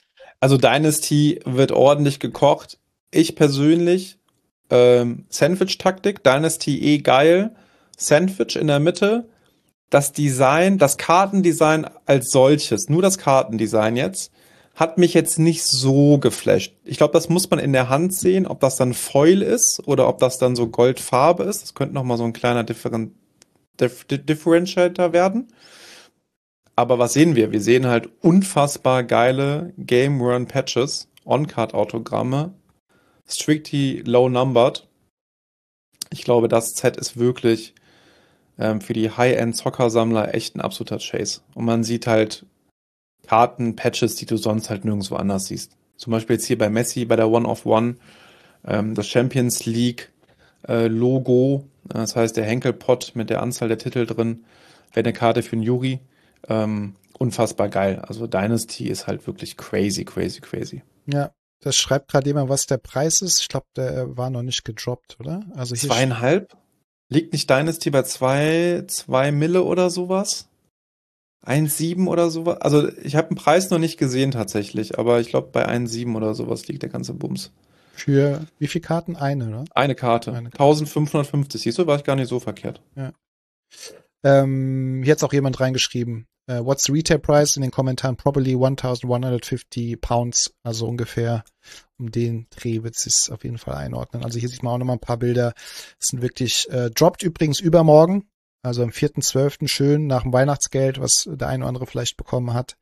C: Also Dynasty wird ordentlich gekocht. Ich persönlich, Sandwich-Taktik, Dynasty geil. Sandwich in der Mitte. Das Design, das Kartendesign als solches, nur das Kartendesign jetzt, hat mich jetzt nicht so geflasht. Ich glaube, das muss man in der Hand sehen, ob das dann Foil ist oder ob das dann so Goldfarbe ist. Das könnte nochmal so ein kleiner Differentiator werden. Aber was sehen wir? Wir sehen halt unfassbar geile Game-Worn-Patches, On-Card-Autogramme, strictly low-numbered. Ich glaube, das Set ist wirklich für die High-End-Zockersammler echt ein absoluter Chase. Und man sieht halt Karten, Patches, die du sonst halt nirgendwo anders siehst. Zum Beispiel jetzt hier bei Messi, bei der One-of-One, das Champions League Logo, das heißt der Henkelpott mit der Anzahl der Titel drin, wäre eine Karte für einen Yuri. Unfassbar geil. Also Dynasty ist halt wirklich crazy.
B: Ja, das schreibt gerade jemand, was der Preis ist. Ich glaube, der war noch nicht gedroppt, oder? Also hier
C: 2,5? Liegt nicht Dynasty bei 2 Mille oder sowas? 1,7 oder sowas? Also ich habe den Preis noch nicht gesehen tatsächlich, aber ich glaube bei 1,7 oder sowas liegt der ganze Bums.
B: Für wie viele Karten? Eine, oder?
C: Eine Karte. 1550. Siehst du, war ich gar nicht so verkehrt.
B: Ja. Hier hat's auch jemand reingeschrieben. What's the retail price? In den Kommentaren probably 1,150 pounds. Also ungefähr um den Dreh wird es auf jeden Fall einordnen. Also hier sieht man auch nochmal ein paar Bilder. Es sind wirklich, droppt übrigens übermorgen. Also am 4.12. schön nach dem Weihnachtsgeld, was der eine oder andere vielleicht bekommen hat.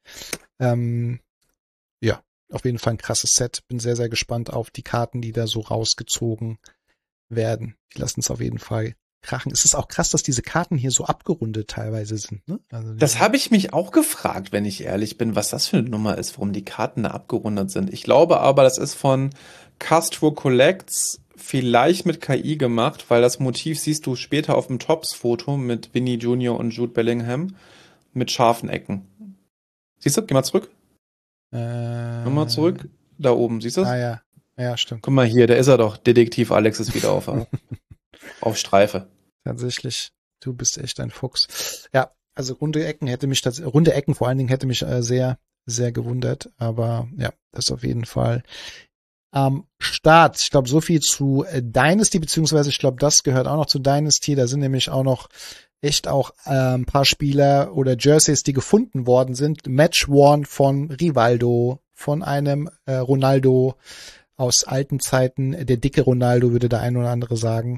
B: Ja, auf jeden Fall ein krasses Set. Bin sehr, sehr gespannt auf die Karten, die da so rausgezogen werden. Die lassen es auf jeden Fall krachen. Es ist auch krass, dass diese Karten hier so abgerundet teilweise sind. Ne? Also
C: das habe ich mich auch gefragt, wenn ich ehrlich bin, was das für eine Nummer ist, warum die Karten da abgerundet sind. Ich glaube aber, das ist von Castro Collects vielleicht mit KI gemacht, weil das Motiv siehst du später auf dem Tops-Foto mit Vinny Jr. und Jude Bellingham mit scharfen Ecken. Siehst du? Geh mal zurück. Nochmal zurück. Da oben, siehst du das?
B: Ah ja, ja, stimmt.
C: Guck mal hier, da ist er doch. Detektiv Alex ist wieder auf Streife.
B: Tatsächlich, du bist echt ein Fuchs. Ja, also runde Ecken vor allen Dingen hätte mich sehr, sehr gewundert. Aber ja, das auf jeden Fall am Start. Ich glaube, so viel zu Dynasty, beziehungsweise ich glaube, das gehört auch noch zu Dynasty. Da sind nämlich auch noch echt auch ein paar Spieler oder Jerseys, die gefunden worden sind. Match-worn von Rivaldo, von einem Ronaldo aus alten Zeiten. Der dicke Ronaldo, würde der ein oder andere sagen.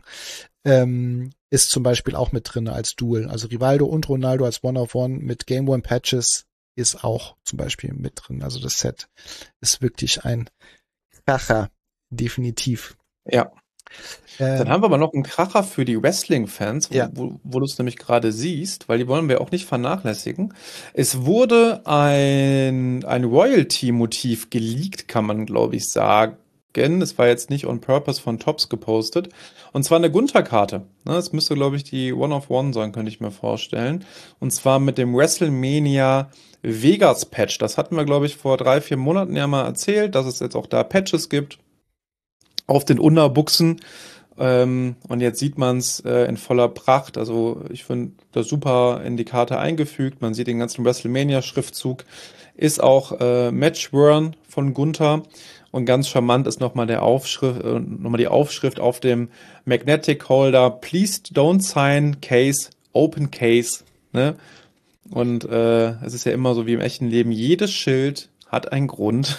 B: Ist zum Beispiel auch mit drin als Duel. Also Rivaldo und Ronaldo als One-of-One mit Game One Patches ist auch zum Beispiel mit drin. Also das Set ist wirklich ein Kracher, definitiv.
C: Ja. Dann haben wir aber noch einen Kracher für die Wrestling-Fans, wo du es nämlich gerade siehst, weil die wollen wir auch nicht vernachlässigen. Es wurde ein Royalty-Motiv geleakt, kann man glaube ich sagen. Es war jetzt nicht on purpose von Topps gepostet. Und zwar eine Gunther-Karte. Das müsste, glaube ich, die One-of-One sein, könnte ich mir vorstellen. Und zwar mit dem WrestleMania Vegas-Patch. Das hatten wir, glaube ich, vor 3-4 Monaten ja mal erzählt, dass es jetzt auch da Patches gibt auf den Unterbuchsen. Und jetzt sieht man es in voller Pracht. Also ich finde das super in die Karte eingefügt. Man sieht den ganzen WrestleMania-Schriftzug. Ist auch Match-worn von Gunther. Und ganz charmant ist nochmal die Aufschrift auf dem Magnetic Holder. Please don't sign case, open case. Ne? Und es ist ja immer so wie im echten Leben, jedes Schild hat einen Grund.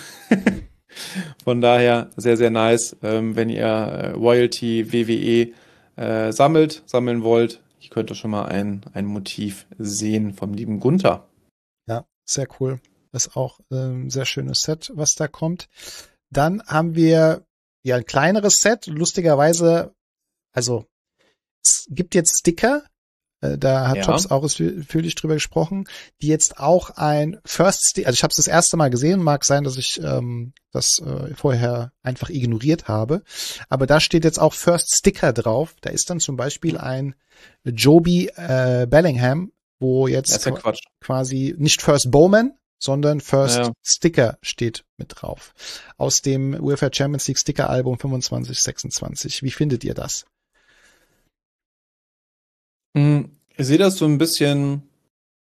C: Von daher sehr, sehr nice, wenn ihr Royalty WWE sammeln wollt. Ich könnte schon mal ein Motiv sehen vom lieben Gunther.
B: Ja, sehr cool. Das ist auch ein sehr schönes Set, was da kommt. Dann haben wir ja ein kleineres Set, lustigerweise, also es gibt jetzt Sticker, da hat Topps auch ausführlich drüber gesprochen, die jetzt auch ein First Sticker, also ich habe es das erste Mal gesehen, mag sein, dass ich das vorher einfach ignoriert habe, aber da steht jetzt auch First Sticker drauf, da ist dann zum Beispiel ein Joby Bellingham, wo jetzt quasi nicht First Bowman, sondern First Sticker steht mit drauf. Aus dem UEFA Champions League Sticker Album 25/26. Wie findet ihr das?
C: Ich sehe das so ein bisschen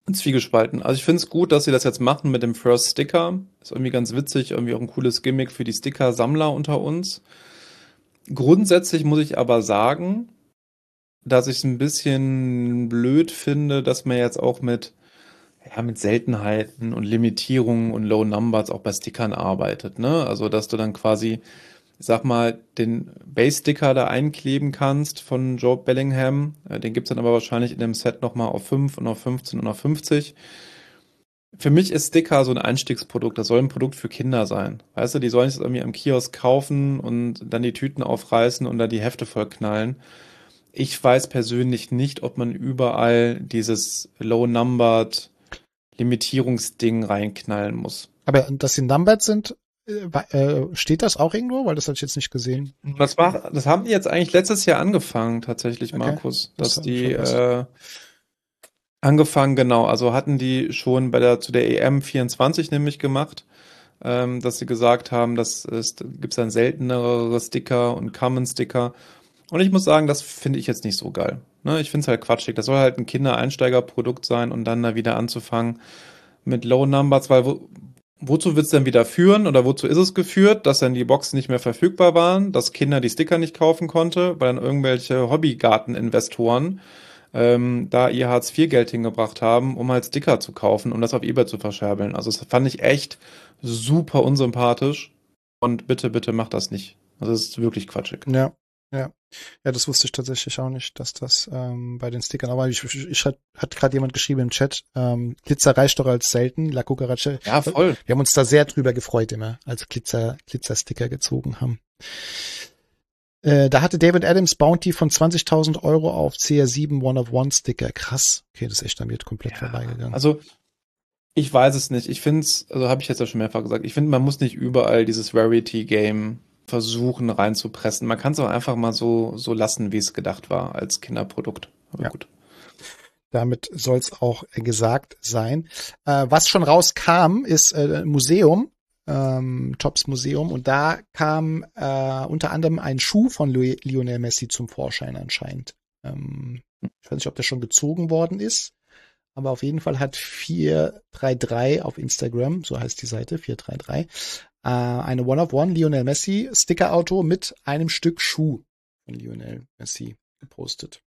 C: Zwiegespalten. Also ich finde es gut, dass sie das jetzt machen mit dem First Sticker. Ist irgendwie ganz witzig, irgendwie auch ein cooles Gimmick für die Sticker-Sammler unter uns. Grundsätzlich muss ich aber sagen, dass ich es ein bisschen blöd finde, dass man jetzt auch mit Seltenheiten und Limitierungen und Low Numbers auch bei Stickern arbeitet, ne? Also, dass du dann quasi, ich sag mal, den Base-Sticker da einkleben kannst von Joe Bellingham. Den gibt's dann aber wahrscheinlich in dem Set nochmal auf 5 und auf 15 und auf 50. Für mich ist Sticker so ein Einstiegsprodukt. Das soll ein Produkt für Kinder sein. Weißt du, die sollen es irgendwie am Kiosk kaufen und dann die Tüten aufreißen und dann die Hefte vollknallen. Ich weiß persönlich nicht, ob man überall dieses Low-Numbered Limitierungsding reinknallen muss.
B: Aber dass sie numbered sind, steht das auch irgendwo? Weil das habe ich jetzt nicht gesehen.
C: Das haben die jetzt eigentlich letztes Jahr angefangen, tatsächlich,
B: Okay.
C: Markus.
B: Das
C: Dass
B: hab ich
C: die
B: verpasst.
C: angefangen, genau, also hatten die schon zu der EM 24 nämlich gemacht, dass sie gesagt haben, gibt's dann seltenere Sticker und Common Sticker. Und ich muss sagen, das finde ich jetzt nicht so geil. Ne, ich finde es halt quatschig. Das soll halt ein Kinder-Einsteigerprodukt sein und dann da wieder anzufangen mit Low Numbers, weil wozu wird's denn wieder führen oder wozu ist es geführt, dass dann die Boxen nicht mehr verfügbar waren, dass Kinder die Sticker nicht kaufen konnte, weil dann irgendwelche Hobbygarten-Investoren da ihr Hartz-IV-Geld hingebracht haben, um halt Sticker zu kaufen, um das auf eBay zu verscherbeln. Also das fand ich echt super unsympathisch und bitte, bitte macht das nicht. Also das ist wirklich quatschig.
B: Ja. Ja, das wusste ich tatsächlich auch nicht, dass das bei den Stickern, aber hat gerade jemand geschrieben im Chat, Glitzer reicht doch als selten, La Cucaracha.
C: Ja, voll.
B: Wir haben uns da sehr drüber gefreut immer, als Glitzer-Sticker gezogen haben. Da hatte David Adams Bounty von 20.000 Euro auf CR7 One-of-One-Sticker. Krass. Okay, das ist echt an mir komplett vorbeigegangen.
C: Also, ich weiß es nicht. Ich finde es, also habe ich jetzt ja schon mehrfach gesagt, ich finde, man muss nicht überall dieses Rarity-Game versuchen reinzupressen. Man kann es auch einfach mal so lassen, wie es gedacht war, als Kinderprodukt. Aber gut.
B: Damit soll es auch gesagt sein. Was schon rauskam, ist Museum, Tops Museum, und da kam unter anderem ein Schuh von Lionel Messi zum Vorschein anscheinend. Ich weiß nicht, ob der schon gezogen worden ist, aber auf jeden Fall hat 433 auf Instagram, so heißt die Seite, 433, eine One-of-One Lionel Messi Sticker-Auto mit einem Stück Schuh von Lionel Messi gepostet.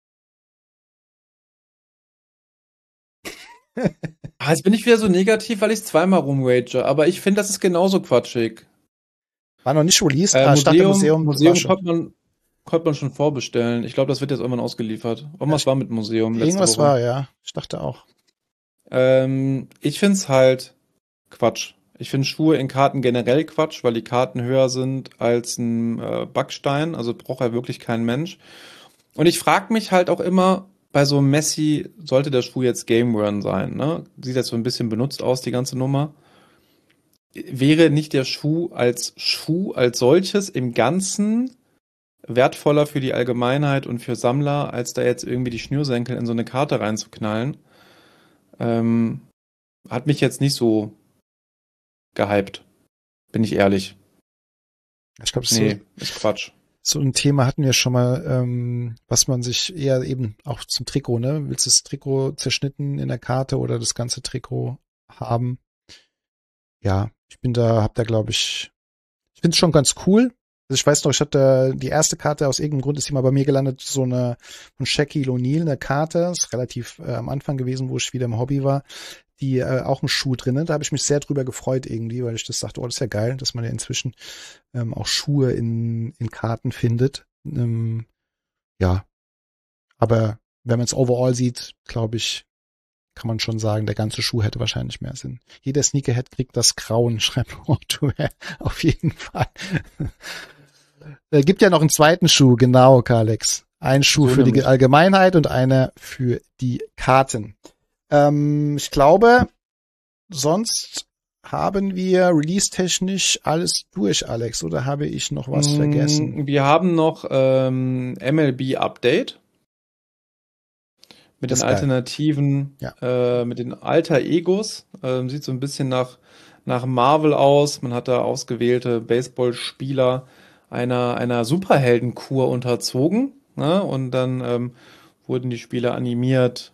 C: Jetzt bin ich wieder so negativ, weil ich es zweimal rumrage, aber ich finde, das ist genauso quatschig.
B: War noch nicht released,
C: Museum konnte man schon vorbestellen. Ich glaube, das wird jetzt irgendwann ausgeliefert. Irgendwas war mit Museum letzte
B: Irgendwas
C: Woche.
B: war, ja. Ich dachte auch.
C: Ich finde es halt Quatsch. Ich finde Schuhe in Karten generell Quatsch, weil die Karten höher sind als ein Backstein. Also braucht ja wirklich kein Mensch. Und ich frage mich halt auch immer, bei so Messi sollte der Schuh jetzt Game-Worn sein, ne? Sieht jetzt so ein bisschen benutzt aus, die ganze Nummer. Wäre nicht der Schuh als solches im Ganzen wertvoller für die Allgemeinheit und für Sammler, als da jetzt irgendwie die Schnürsenkel in so eine Karte reinzuknallen? Hat mich jetzt nicht so gehypt. Bin ich ehrlich.
B: Ich glaube,
C: ist Quatsch.
B: So ein Thema hatten wir schon mal, was man sich eher eben auch zum Trikot, ne? Willst du das Trikot zerschnitten in der Karte oder das ganze Trikot haben? Ja, ich finde es schon ganz cool. Also ich weiß noch, ich hatte die erste Karte, aus irgendeinem Grund ist die mal bei mir gelandet, so eine von Shaquille O'Neal, eine Karte, das ist relativ am Anfang gewesen, wo ich wieder im Hobby war, die auch einen Schuh drin. Da habe ich mich sehr drüber gefreut irgendwie, weil ich das dachte, das ist ja geil, dass man ja inzwischen auch Schuhe in Karten findet. Ja, aber wenn man es overall sieht, glaube ich, kann man schon sagen, der ganze Schuh hätte wahrscheinlich mehr Sinn. Jeder Sneakerhead kriegt das Grauen, schreibt Mortuär, auf jeden Fall. Gibt ja noch einen zweiten Schuh, genau, Kalex. Ein Schuh so für die Allgemeinheit und einer für die Karten. Ich glaube, sonst haben wir release-technisch alles durch, Alex, oder habe ich noch was vergessen?
C: Wir haben noch MLB-Update mit den Alternativen, mit den Alter-Egos. Sieht so ein bisschen nach Marvel aus. Man hat da ausgewählte Baseballspieler einer Superheldenkur unterzogen, ne? Und dann wurden die Spieler animiert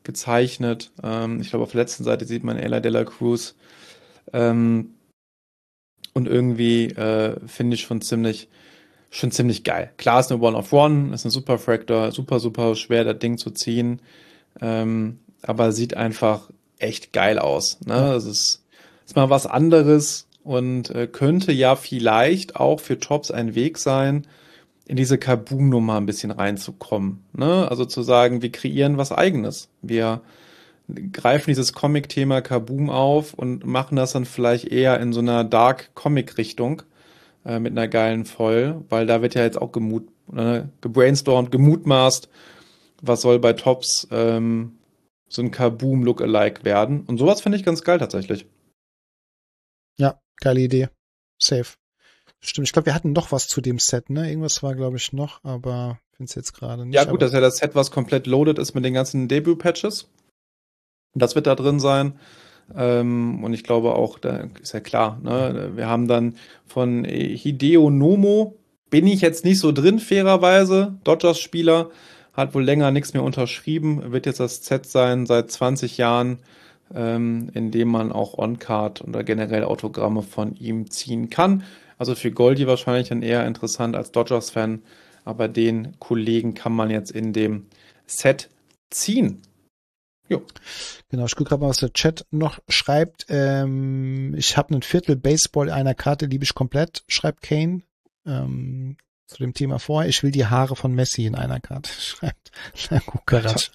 C: gezeichnet. Ich glaube, auf der letzten Seite sieht man Eli de la Cruz. Und irgendwie finde ich schon ziemlich geil. Klar, ist eine One-of-One, ist ein Super Fractor, super schwer, das Ding zu ziehen. Aber sieht einfach echt geil aus. Ne? Das ist mal was anderes und könnte ja vielleicht auch für Tops ein Weg sein, in diese Kaboom-Nummer ein bisschen reinzukommen. Ne? Also zu sagen, wir kreieren was Eigenes. Wir greifen dieses Comic-Thema Kaboom auf und machen das dann vielleicht eher in so einer Dark-Comic-Richtung mit einer geilen Foil, weil da wird ja jetzt auch gebrainstormt, gemutmaßt, was soll bei Tops so ein Kaboom-Lookalike werden. Und sowas finde ich ganz geil tatsächlich.
B: Ja, geile Idee. Safe. Stimmt, ich glaube, wir hatten noch was zu dem Set, ne? Irgendwas war, glaube ich, noch, aber finde es jetzt gerade nicht.
C: Ja gut, das ist ja das Set, was komplett loaded ist mit den ganzen Debut-Patches. Das wird da drin sein. Und ich glaube auch, da ist ja klar, ne? Wir haben dann von Hideo Nomo, bin ich jetzt nicht so drin, fairerweise, Dodgers-Spieler, hat wohl länger nichts mehr unterschrieben, wird jetzt das Set sein seit 20 Jahren, in dem man auch On-Card oder generell Autogramme von ihm ziehen kann. Also für Goldie wahrscheinlich dann eher interessant als Dodgers-Fan, aber den Kollegen kann man jetzt in dem Set ziehen. Jo.
B: Genau, ich gucke gerade mal, was der Chat noch schreibt. Ich habe ein Viertel Baseball einer Karte, liebe ich komplett, schreibt Kane. Zu dem Thema vorher. Ich will die Haare von Messi in einer Karte, schreibt Kukaratsch.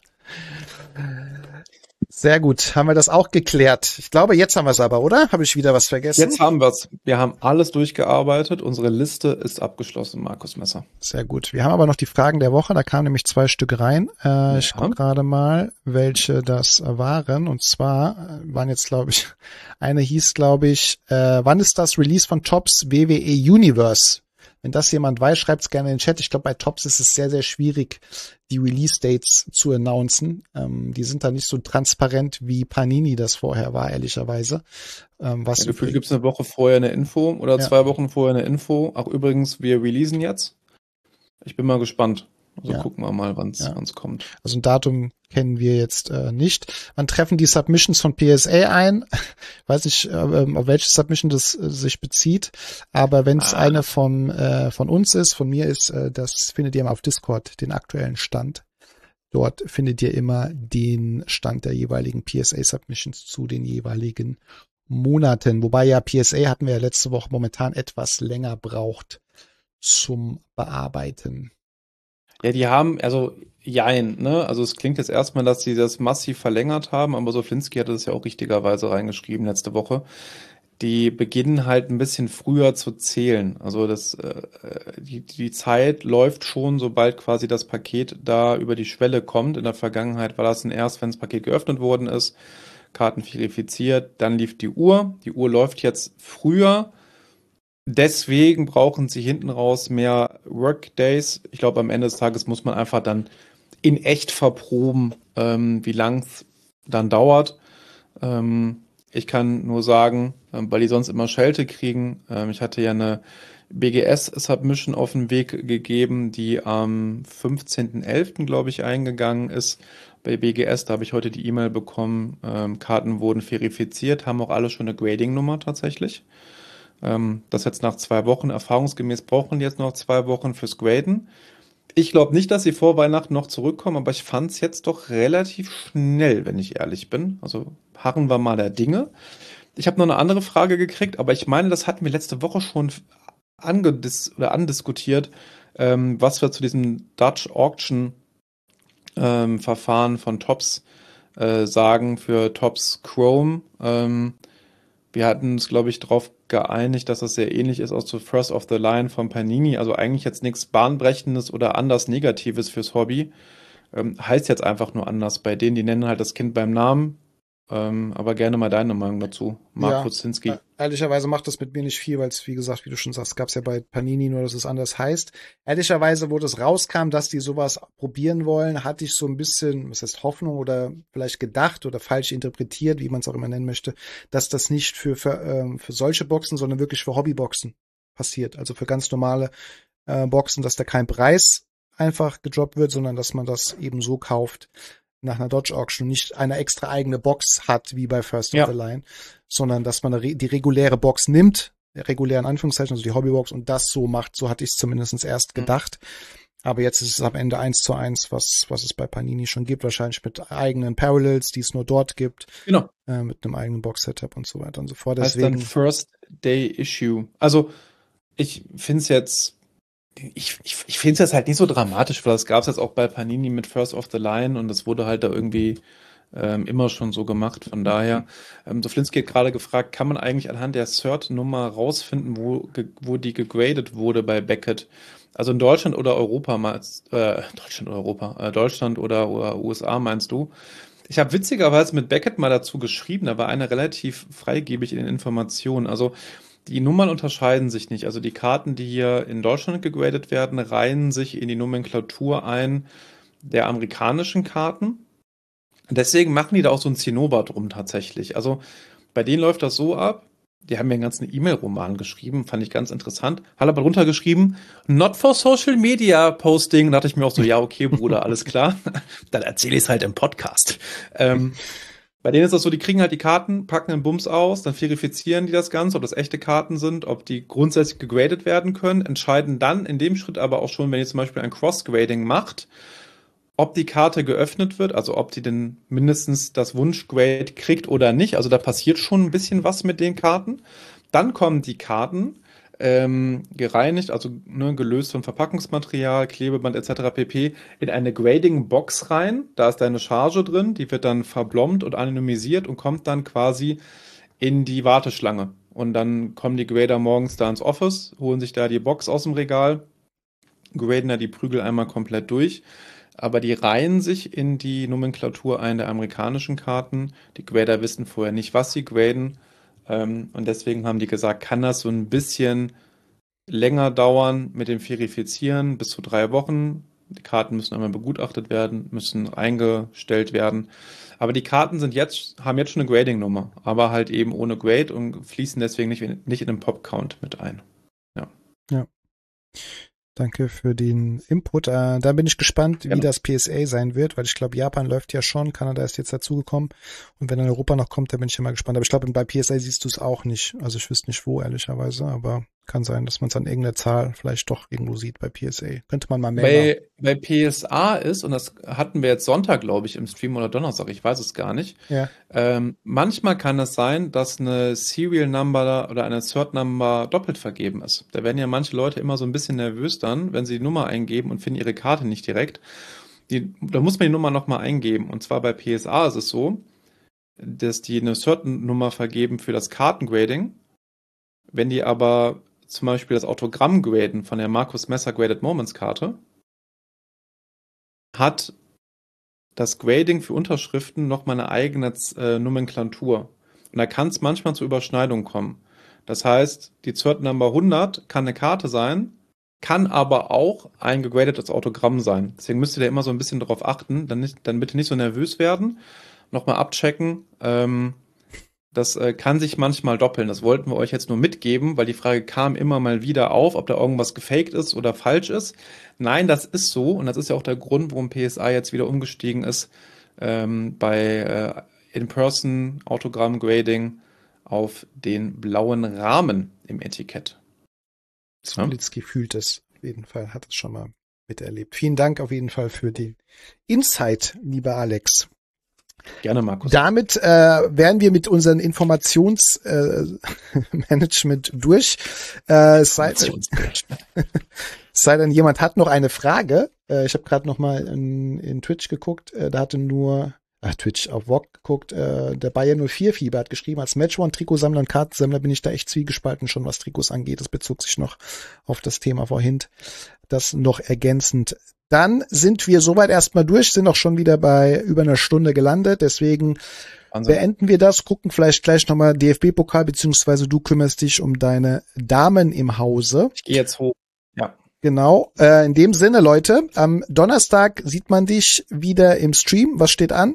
B: Sehr gut, haben wir das auch geklärt. Ich glaube, jetzt haben wir es aber, oder? Habe ich wieder was vergessen?
C: Jetzt haben wir es. Wir haben alles durchgearbeitet. Unsere Liste ist abgeschlossen, Markus Messer.
B: Sehr gut. Wir haben aber noch die Fragen der Woche. Da kamen nämlich 2 Stück rein. Ich gucke gerade mal, welche das waren. Und zwar waren jetzt, glaube ich, eine hieß, glaube ich, wann ist das Release von Tops WWE Universe? Wenn das jemand weiß, schreibt es gerne in den Chat. Ich glaube, bei Tops ist es sehr, sehr schwierig, die Release-Dates zu announcen. Die sind da nicht so transparent, wie Panini das vorher war, ehrlicherweise.
C: Gefühlt gibt es eine Woche vorher eine Info oder 2 Wochen vorher eine Info. Ach, übrigens, wir releasen jetzt. Ich bin mal gespannt. Also gucken wir mal, wann es kommt.
B: Also ein Datum kennen wir jetzt nicht. Wann treffen die Submissions von PSA ein? Weiß nicht, auf welche Submission das sich bezieht. Aber wenn es eine von uns ist, von mir ist, das findet ihr immer auf Discord, den aktuellen Stand. Dort findet ihr immer den Stand der jeweiligen PSA-Submissions zu den jeweiligen Monaten. Wobei ja PSA, hatten wir ja letzte Woche, momentan etwas länger braucht zum Bearbeiten.
C: Ja, die haben, also jein, ne? Also es klingt jetzt erstmal, dass sie das massiv verlängert haben, aber Soflinski hatte das ja auch richtigerweise reingeschrieben letzte Woche. Die beginnen halt ein bisschen früher zu zählen. Also die Zeit läuft schon, sobald quasi das Paket da über die Schwelle kommt. In der Vergangenheit war das erst, wenn das Paket geöffnet worden ist, Karten verifiziert, dann lief die Uhr. Die Uhr läuft jetzt früher. Deswegen brauchen sie hinten raus mehr Workdays. Ich glaube, am Ende des Tages muss man einfach dann in echt verproben, wie lang es dann dauert. Ich kann nur sagen, weil die sonst immer Schelte kriegen. Ich hatte ja eine BGS-Submission auf den Weg gegeben, die am 15.11., glaube ich, eingegangen ist. Bei BGS, da habe ich heute die E-Mail bekommen, Karten wurden verifiziert, haben auch alle schon eine Grading-Nummer tatsächlich. Das jetzt nach 2 Wochen, erfahrungsgemäß brauchen die jetzt noch 2 Wochen fürs Graden. Ich glaube nicht, dass sie vor Weihnachten noch zurückkommen, aber ich fand es jetzt doch relativ schnell, wenn ich ehrlich bin. Also harren wir mal der Dinge. Ich habe noch eine andere Frage gekriegt, aber ich meine, das hatten wir letzte Woche schon andiskutiert, was wir zu diesem Dutch Auction Verfahren von Tops sagen für Tops Chrome. Wir hatten uns, glaube ich, darauf geeinigt, dass das sehr ähnlich ist aus so First of the Line von Panini. Also eigentlich jetzt nichts Bahnbrechendes oder anders Negatives fürs Hobby. Heißt jetzt einfach nur anders. Bei denen, die nennen halt das Kind beim Namen. Aber gerne mal deine Meinung dazu, Mark Kuzinski.
B: Ehrlicherweise macht das mit mir nicht viel, weil es, wie gesagt, wie du schon sagst, gab es ja bei Panini, nur dass es anders heißt. Ehrlicherweise, wo das rauskam, dass die sowas probieren wollen, hatte ich so ein bisschen, was heißt Hoffnung oder vielleicht gedacht oder falsch interpretiert, wie man es auch immer nennen möchte, dass das nicht für solche Boxen, sondern wirklich für Hobbyboxen passiert. Also für ganz normale Boxen, dass da kein Preis einfach gedroppt wird, sondern dass man das eben so kauft, nach einer Dodge Auction und nicht eine extra eigene Box hat, wie bei First of the Line, sondern dass man die reguläre Box nimmt, regulären Anführungszeichen, also die Hobbybox, und das so macht. So hatte ich es zumindest erst gedacht. Aber jetzt ist es am Ende 1:1, was es bei Panini schon gibt, wahrscheinlich mit eigenen Parallels, die es nur dort gibt.
C: Genau.
B: Mit einem eigenen Box-Setup und so weiter und so fort.
C: Deswegen dann First Day Issue. Also ich finde es jetzt, ich finde es jetzt halt nicht so dramatisch, weil das gab es jetzt auch bei Panini mit First of the Line und das wurde halt da irgendwie immer schon so gemacht. Von daher, Soflinski hat gerade gefragt, kann man eigentlich anhand der Cert-Nummer rausfinden, wo die gegradet wurde bei Beckett? Also in Deutschland oder Europa Deutschland oder USA meinst du? Ich habe witzigerweise mit Beckett mal dazu geschrieben, da war einer relativ freigebig in den Informationen. Also die Nummern unterscheiden sich nicht. Also die Karten, die hier in Deutschland gegradet werden, reihen sich in die Nomenklatur ein der amerikanischen Karten. Deswegen machen die da auch so ein Zinnober drum tatsächlich. Also bei denen läuft das so ab, die haben mir einen ganzen E-Mail-Roman geschrieben, fand ich ganz interessant. Hat aber drunter geschrieben, not for social media posting. Da dachte ich mir auch so, ja, okay, Bruder, alles klar. Dann erzähle ich es halt im Podcast. Bei denen ist das so, die kriegen halt die Karten, packen einen Bums aus, dann verifizieren die das Ganze, ob das echte Karten sind, ob die grundsätzlich gegradet werden können, entscheiden dann in dem Schritt aber auch schon, wenn ihr zum Beispiel ein Cross-Grading macht, ob die Karte geöffnet wird, also ob die denn mindestens das Wunschgrade kriegt oder nicht. Also da passiert schon ein bisschen was mit den Karten. Dann kommen die Karten gereinigt, also gelöst von Verpackungsmaterial, Klebeband etc. pp. In eine Grading-Box rein. Da ist eine Charge drin, die wird dann verblombt und anonymisiert und kommt dann quasi in die Warteschlange. Und dann kommen die Grader morgens da ins Office, holen sich da die Box aus dem Regal, graden da die Prügel einmal komplett durch. Aber die reihen sich in die Nomenklatur ein der amerikanischen Karten. Die Grader wissen vorher nicht, was sie graden. Und deswegen haben die gesagt, kann das so ein bisschen länger dauern mit dem Verifizieren, bis zu 3 Wochen. Die Karten müssen einmal begutachtet werden, müssen eingestellt werden. Aber die Karten haben jetzt schon eine Grading-Nummer, aber halt eben ohne Grade und fließen deswegen nicht in den Pop-Count mit ein.
B: Ja. Danke für den Input. Da bin ich gespannt, wie das PSA sein wird, weil ich glaube, Japan läuft ja schon, Kanada ist jetzt dazugekommen und wenn dann Europa noch kommt, da bin ich immer gespannt. Aber ich glaube, bei PSA siehst du es auch nicht. Also ich wüsste nicht wo, ehrlicherweise, aber kann sein, dass man es an irgendeiner Zahl vielleicht doch irgendwo sieht bei PSA. Könnte man mal mehr
C: bei PSA ist, und das hatten wir jetzt Sonntag, glaube ich, im Stream oder Donnerstag, ich weiß es gar nicht.
B: Ja.
C: Manchmal kann es sein, dass eine Serial Number oder eine Cert Number doppelt vergeben ist. Da werden ja manche Leute immer so ein bisschen nervös dann, wenn sie die Nummer eingeben und finden ihre Karte nicht direkt. Da muss man die Nummer nochmal eingeben. Und zwar bei PSA ist es so, dass die eine Cert-Nummer vergeben für das Kartengrading. Wenn die aber zum Beispiel das Autogramm graden von der Markus Messer Graded Moments Karte, hat das Grading für Unterschriften nochmal eine eigene Nomenklatur. Und da kann es manchmal zu Überschneidungen kommen. Das heißt, die Cert Number 100 kann eine Karte sein, kann aber auch ein gegradetes Autogramm sein. Deswegen müsst ihr da immer so ein bisschen drauf achten, dann bitte nicht so nervös werden, nochmal abchecken. Das kann sich manchmal doppeln. Das wollten wir euch jetzt nur mitgeben, weil die Frage kam immer mal wieder auf, ob da irgendwas gefaked ist oder falsch ist. Nein, das ist so und das ist ja auch der Grund, warum PSA jetzt wieder umgestiegen ist bei In-Person Autogramm Grading auf den blauen Rahmen im Etikett.
B: Splitski fühlt es auf jeden Fall, hat es schon mal miterlebt. Vielen Dank auf jeden Fall für den Insight, lieber Alex.
C: Gerne, Markus.
B: Damit wären wir mit unseren Informationsmanagement durch. Es sei denn, jemand hat noch eine Frage. Ich habe gerade noch mal in Twitch geguckt. Da hatte nur Twitch auf VOG geguckt. Der Bayern 04 Fieber hat geschrieben, als Match-One-Trikotsammler und Kartensammler bin ich da echt zwiegespalten schon, was Trikots angeht. Das bezog sich noch auf das Thema vorhin. Das noch ergänzend. Dann sind wir soweit erstmal durch, sind auch schon wieder bei über einer Stunde gelandet. Deswegen beenden wir das, gucken vielleicht gleich nochmal DFB-Pokal, beziehungsweise du kümmerst dich um deine Damen im Hause.
C: Ich gehe jetzt hoch. Ja.
B: Genau. In dem Sinne, Leute, am Donnerstag sieht man dich wieder im Stream. Was steht an?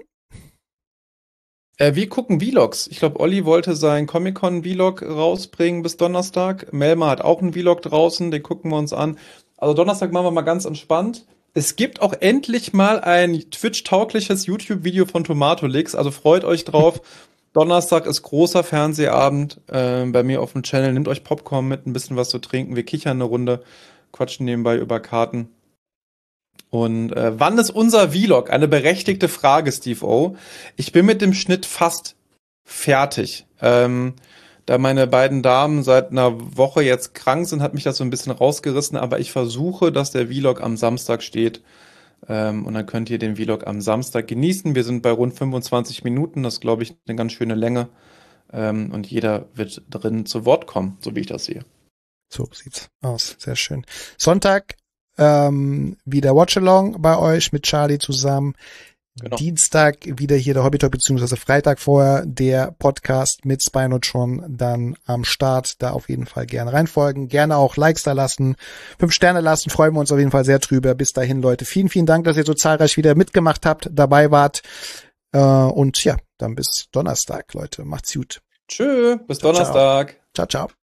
C: Wir gucken Vlogs. Ich glaube, Olli wollte sein Comic-Con-Vlog rausbringen bis Donnerstag. Melma hat auch einen Vlog draußen, den gucken wir uns an. Also Donnerstag machen wir mal ganz entspannt. Es gibt auch endlich mal ein Twitch-taugliches YouTube-Video von Tomatolix, also freut euch drauf. Donnerstag ist großer Fernsehabend bei mir auf dem Channel. Nehmt euch Popcorn mit, ein bisschen was zu trinken. Wir kichern eine Runde, quatschen nebenbei über Karten. Und wann ist unser Vlog? Eine berechtigte Frage, Steve O. Ich bin mit dem Schnitt fast fertig. Da meine beiden Damen seit einer Woche jetzt krank sind, hat mich das so ein bisschen rausgerissen, aber ich versuche, dass der Vlog am Samstag steht. Und dann könnt ihr den Vlog am Samstag genießen. Wir sind bei rund 25 Minuten, das ist, glaube ich, eine ganz schöne Länge. Und jeder wird drin zu Wort kommen, so wie ich das sehe.
B: So sieht's aus, sehr schön. Sonntag wieder Watchalong bei euch mit Charlie zusammen. Genau. Dienstag wieder hier der Hobby Talk, beziehungsweise Freitag vorher der Podcast mit Spinotron dann am Start. Da auf jeden Fall gerne reinfolgen. Gerne auch Likes da lassen, 5 Sterne lassen. Freuen wir uns auf jeden Fall sehr drüber. Bis dahin, Leute. Vielen, vielen Dank, dass ihr so zahlreich wieder mitgemacht habt, dabei wart. Und ja, dann bis Donnerstag, Leute. Macht's gut.
C: Tschö, bis Donnerstag.
B: Ciao, ciao.